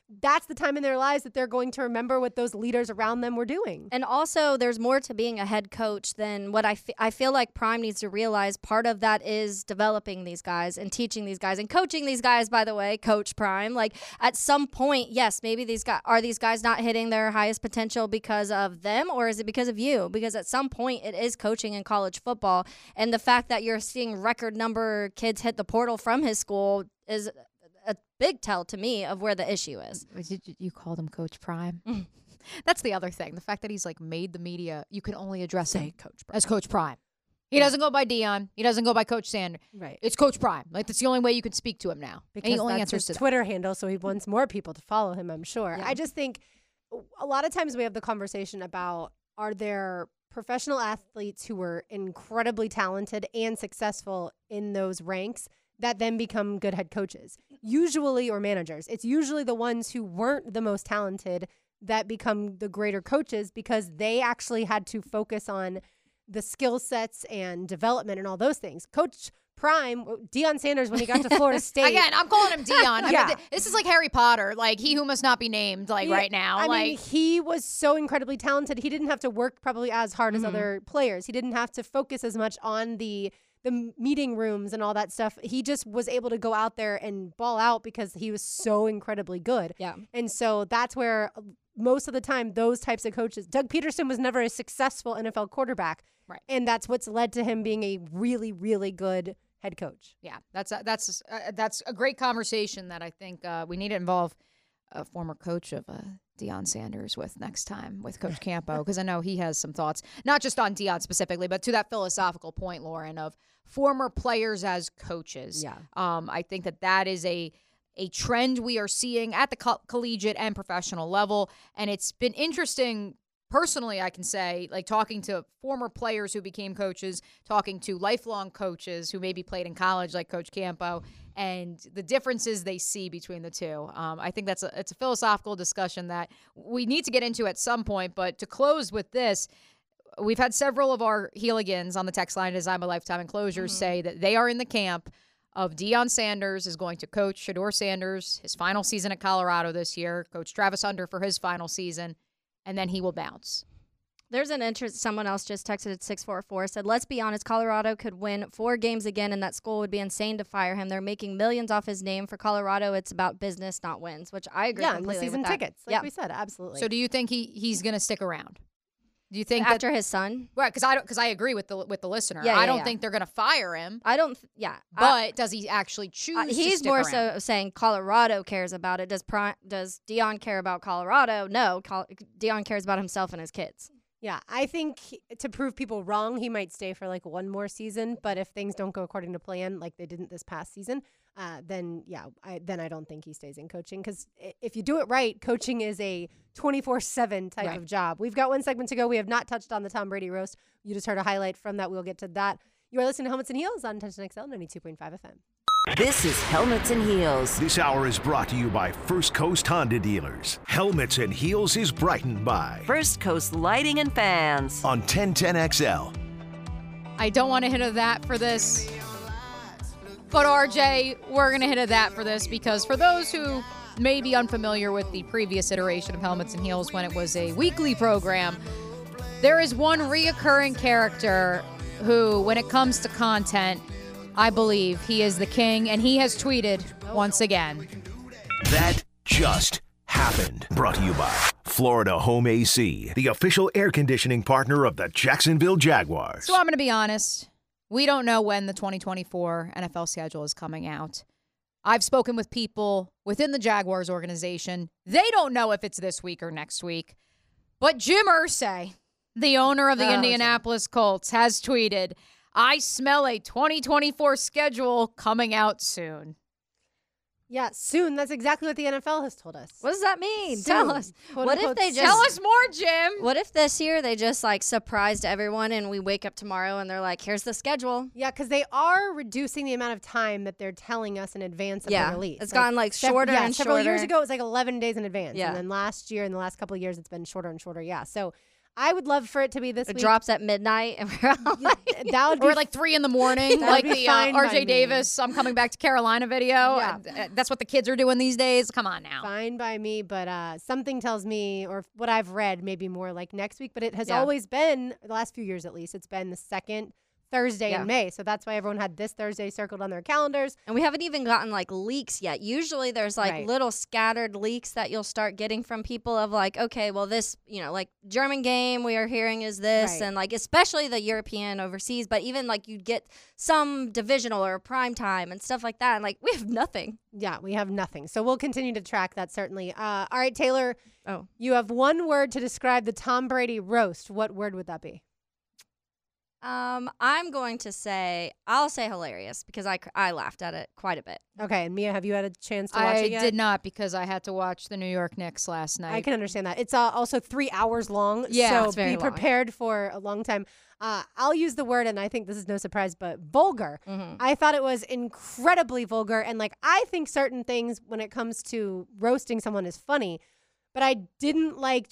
Speaker 4: that's the time in their lives that they're going to remember what those leaders around them were doing.
Speaker 6: And also, there's more to being a head coach than what I feel like Prime needs to realize. Part of that is developing these guys and teaching these guys and coaching these guys, by the way, Coach Prime. Like, at some point, yes, maybe these guys not hitting their highest potential because of them, or is it because of you? Because at some point, it is coaching in college football. And the fact that you're seeing record number kids hit the portal from his school is a big tell to me of where the issue is.
Speaker 5: You called him Coach Prime. That's the other thing. The fact that he's like made the media, you can only address him as Coach Prime. He doesn't go by Dion. He doesn't go by Coach Sanders.
Speaker 4: Right.
Speaker 5: It's Coach Prime. Like, that's the only way you can speak to him now.
Speaker 4: Because
Speaker 5: and he only
Speaker 4: that's
Speaker 5: answers
Speaker 4: his
Speaker 5: to that.
Speaker 4: Twitter handle, so he wants more people to follow him, I'm sure.
Speaker 5: Yeah.
Speaker 4: I just think a lot of times we have the conversation about, are there professional athletes who were incredibly talented and successful in those ranks that then become good head coaches, usually, or managers. It's usually the ones who weren't the most talented that become the greater coaches because they actually had to focus on the skill sets and development and all those things. Coach Prime, Deion Sanders, when he got to Florida State.
Speaker 5: Again, I'm calling him Dion.
Speaker 4: Yeah.
Speaker 5: I mean, this is like Harry Potter, like he who must not be named, like right now.
Speaker 4: I mean, he was so incredibly talented. He didn't have to work probably as hard as other players. He didn't have to focus as much on the meeting rooms and all that stuff. He just was able to go out there and ball out because he was so incredibly good.
Speaker 6: Yeah.
Speaker 4: And so that's where most of the time those types of coaches, Doug Peterson was never a successful NFL quarterback.
Speaker 5: Right.
Speaker 4: And that's what's led to him being a really, really good head coach.
Speaker 5: Yeah, that's a great conversation that I think we need to involve a former coach of Deion Sanders with next time with Coach Campo, because I know he has some thoughts, not just on Deion specifically, but to that philosophical point, Lauren, of former players as coaches.
Speaker 4: Yeah.
Speaker 5: I think that is a trend we are seeing at the collegiate and professional level, and it's been interesting. Personally, I can say, like, talking to former players who became coaches, talking to lifelong coaches who maybe played in college, like Coach Campo, and the differences they see between the two. I think it's a philosophical discussion that we need to get into at some point. But to close with this, we've had several of our Heeligans on the text line, Design by Lifetime Enclosures, say that they are in the camp of Deion Sanders is going to coach Shedeur Sanders his final season at Colorado this year, coach Travis Hunter for his final season, and then he will bounce.
Speaker 6: There's an interest. Someone else just texted at 644, said, let's be honest, Colorado could win 4 games again, and that school would be insane to fire him. They're making millions off his name. For Colorado, it's about business, not wins, which I agree completely
Speaker 4: and the season
Speaker 6: with that.
Speaker 4: tickets, like we said, absolutely.
Speaker 5: So do you think he's going to stick around? Do you think
Speaker 6: after his son?
Speaker 5: Right, because I agree with the listener.
Speaker 6: Yeah,
Speaker 5: I don't think they're going to fire him.
Speaker 6: I don't.
Speaker 5: But does he actually choose?
Speaker 6: He's
Speaker 5: to stick
Speaker 6: more
Speaker 5: around?
Speaker 6: so saying Colorado cares about it. Does Deion care about Colorado? No, Deion cares about himself and his kids.
Speaker 4: Yeah, I think to prove people wrong, he might stay for like one more season. But if things don't go according to plan, like they didn't this past season, then I don't think he stays in coaching. Because if you do it right, coaching is a 24/7 type of job. We've got one segment to go. We have not touched on the Tom Brady roast. You just heard a highlight from that. We'll get to that. You are listening to Helmets and Heels on Tension XL 92.5 FM.
Speaker 3: This is Helmets and Heels.
Speaker 1: This hour is brought to you by First Coast Honda Dealers. Helmets and Heels is brightened by
Speaker 3: First Coast Lighting and Fans
Speaker 1: on 1010XL.
Speaker 5: I don't want to hit a that for this, but RJ, we're going to hit a that for this because for those who may be unfamiliar with the previous iteration of Helmets and Heels when it was a weekly program, there is one reoccurring character who, when it comes to content, I believe he is the king, and he has tweeted once again.
Speaker 1: That just happened. Brought to you by Florida Home AC, the official air conditioning partner of the Jacksonville Jaguars.
Speaker 5: So I'm going to be honest. We don't know when the 2024 NFL schedule is coming out. I've spoken with people within the Jaguars organization. They don't know if it's this week or next week. But Jim Irsay, the owner of the Indianapolis Colts, has tweeted, I smell a 2024 schedule coming out soon.
Speaker 4: Yeah, soon. That's exactly what the NFL has told us.
Speaker 6: What does that mean?
Speaker 4: Soon.
Speaker 6: Tell us.
Speaker 4: What if they just
Speaker 5: tell us more, Jim?
Speaker 6: What if this year they just like surprised everyone and we wake up tomorrow and they're like, here's the schedule?
Speaker 4: Yeah, because they are reducing the amount of time that they're telling us in advance of the release.
Speaker 6: It's gotten like shorter and
Speaker 4: several
Speaker 6: shorter.
Speaker 4: years ago, it was like 11 days in advance.
Speaker 6: Yeah.
Speaker 4: And then last year, in the last couple of years, it's been shorter and shorter. Yeah. So I would love for it to be this
Speaker 6: It
Speaker 4: week.
Speaker 6: drops at midnight. And we're all like,
Speaker 4: That would be
Speaker 5: Or like 3 in the morning, like
Speaker 4: be
Speaker 5: the
Speaker 4: fine by me.
Speaker 5: RJ Davis, I'm coming back to Carolina video.
Speaker 4: Yeah.
Speaker 5: That's what the kids are doing these days. Come on now.
Speaker 4: fine by me, but something tells me, or what I've read, maybe more like next week. But it has
Speaker 6: Yeah.
Speaker 4: always been, the last few years at least, it's been the second Thursday
Speaker 6: Yeah.
Speaker 4: in May. So that's why everyone had this Thursday circled on their calendars.
Speaker 6: And we haven't even gotten like leaks yet. Usually there's like
Speaker 4: Right.
Speaker 6: little scattered leaks that you'll start getting from people of like, okay, well this, like German game we are hearing is this,
Speaker 4: Right.
Speaker 6: and like especially the European overseas, but even like you'd get some divisional or prime time and stuff like that. And like we have nothing.
Speaker 4: Yeah, we have nothing. So we'll continue to track that certainly. All right, Taylor,
Speaker 6: Oh.
Speaker 4: you have one word to describe the Tom Brady roast. What word would that be?
Speaker 6: I'm going to say, I'll say hilarious because I laughed at it quite a bit.
Speaker 4: Okay, and Mia, have you had a chance to watch
Speaker 5: I
Speaker 4: it yet?
Speaker 5: did not because I had to watch the New York Knicks last night.
Speaker 4: I can understand that. It's also 3 hours long.
Speaker 5: Yeah,
Speaker 4: so
Speaker 5: it's very
Speaker 4: be
Speaker 5: long.
Speaker 4: prepared for a long time. I'll use the word, and I think this is no surprise, but vulgar.
Speaker 6: Mhm.
Speaker 4: I thought it was incredibly vulgar. And like, I think certain things when it comes to roasting someone is funny, but I didn't like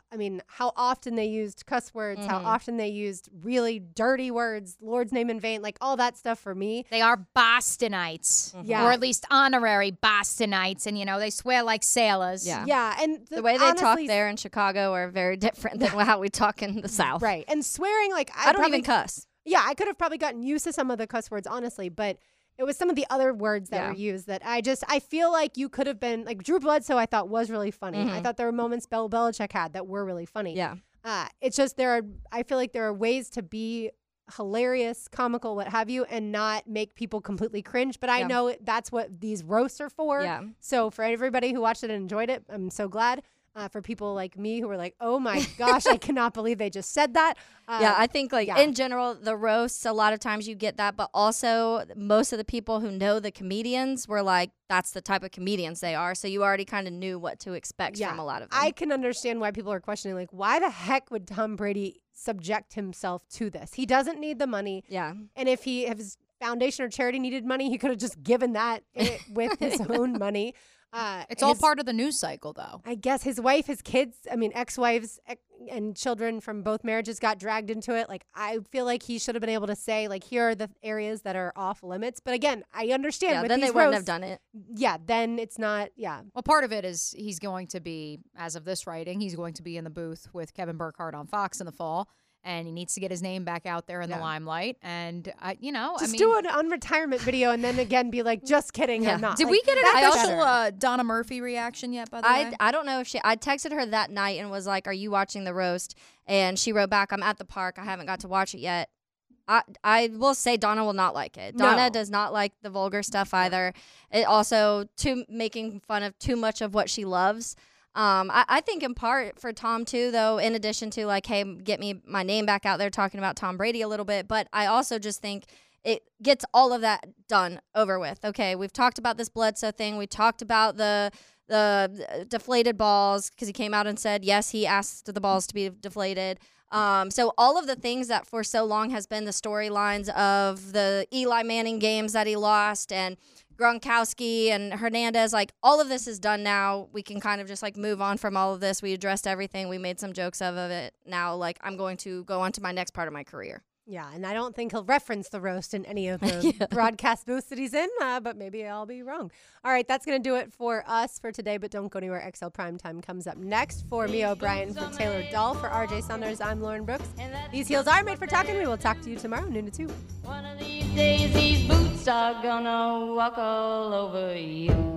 Speaker 4: how often they used cuss words, how often they used really dirty words, Lord's name in vain, like all that stuff for me.
Speaker 5: They are Bostonites.
Speaker 4: Yeah.
Speaker 5: Or at least honorary Bostonites. And, they swear like sailors.
Speaker 6: Yeah.
Speaker 4: Yeah. And
Speaker 6: The way they talk
Speaker 4: honestly,
Speaker 6: there in Chicago are very different than how we talk in the South.
Speaker 4: Right. And swearing, like,
Speaker 6: I don't
Speaker 4: probably
Speaker 6: even cuss.
Speaker 4: Yeah, I could have probably gotten used to some of the cuss words, honestly, but it was some of the other words that
Speaker 6: Yeah.
Speaker 4: were used that I feel like you could have been, like Drew Bledsoe I thought was really funny. I thought there were moments Bill Belichick had that were really funny.
Speaker 6: Yeah.
Speaker 4: It's just I feel like there are ways to be hilarious, comical, what have you, and not make people completely cringe. But I
Speaker 6: Yeah.
Speaker 4: know that's what these roasts are for.
Speaker 6: Yeah.
Speaker 4: So for everybody who watched it and enjoyed it, I'm so glad. For people like me who were like, oh my gosh, I cannot believe they just said that.
Speaker 6: Yeah, I think
Speaker 4: yeah.
Speaker 6: in general, the roasts, a lot of times you get that, but also most of the people who know the comedians were like, that's the type of comedians they are. So you already kind of knew what to expect from a lot of them.
Speaker 4: I can understand why people are questioning, like, why the heck would Tom Brady subject himself to this? He doesn't need the money.
Speaker 6: Yeah.
Speaker 4: And if his foundation or charity needed money, he could have just given that with his own money.
Speaker 5: It's all part of the news cycle, though.
Speaker 4: I guess his wife, his kids, ex-wives and children from both marriages got dragged into it. Like, I feel like he should have been able to say, like, here are the areas that are off limits. But again, I understand.
Speaker 6: Yeah,
Speaker 4: with
Speaker 6: then
Speaker 4: these
Speaker 6: they wouldn't have
Speaker 4: roasts,
Speaker 6: done it.
Speaker 4: Yeah, then it's not, yeah.
Speaker 5: Well, part of it is he's going to be, as of this writing, he's going to be in the booth with Kevin Burkhardt on Fox in the fall. And he needs to get his name back out there in the limelight. And,
Speaker 4: Just do an unretirement video and then again be like, just kidding, I'm not.
Speaker 5: Did
Speaker 4: Like,
Speaker 5: we get an
Speaker 4: that's
Speaker 5: official
Speaker 4: better.
Speaker 5: Donna Murphy reaction yet, by the way?
Speaker 6: I don't know if I texted her that night and was like, are you watching the roast? And she wrote back, I'm at the park. I haven't got to watch it yet. I will say Donna will not like it. Donna
Speaker 4: No.
Speaker 6: does not like the vulgar stuff either. It also, making fun of too much of what she loves. I think in part for Tom too, though, in addition to like, hey, get me my name back out there talking about Tom Brady a little bit. But I also just think it gets all of that done over with. Okay, we've talked about this Bledsoe thing. We talked about the deflated balls because he came out and said, yes, he asked the balls to be deflated. So all of the things that for so long has been the storylines of the Eli Manning games that he lost and Gronkowski and Hernandez, like all of this is done now. We can kind of just like move on from all of this. We addressed everything. We made some jokes of it. Now, like I'm going to go on to my next part of my career.
Speaker 4: Yeah, and I don't think he'll reference the roast in any of the broadcast booths that he's in, but maybe I'll be wrong. All right, that's going to do it for us for today, but don't go anywhere. XL Primetime comes up next. For Mia O'Brien, for Taylor Dahl, for RJ Saunders, I'm Lauren Brooks. These heels are made for talking. We will talk to you tomorrow, noon to 2.
Speaker 15: One of these days, these boots are gonna walk all over you.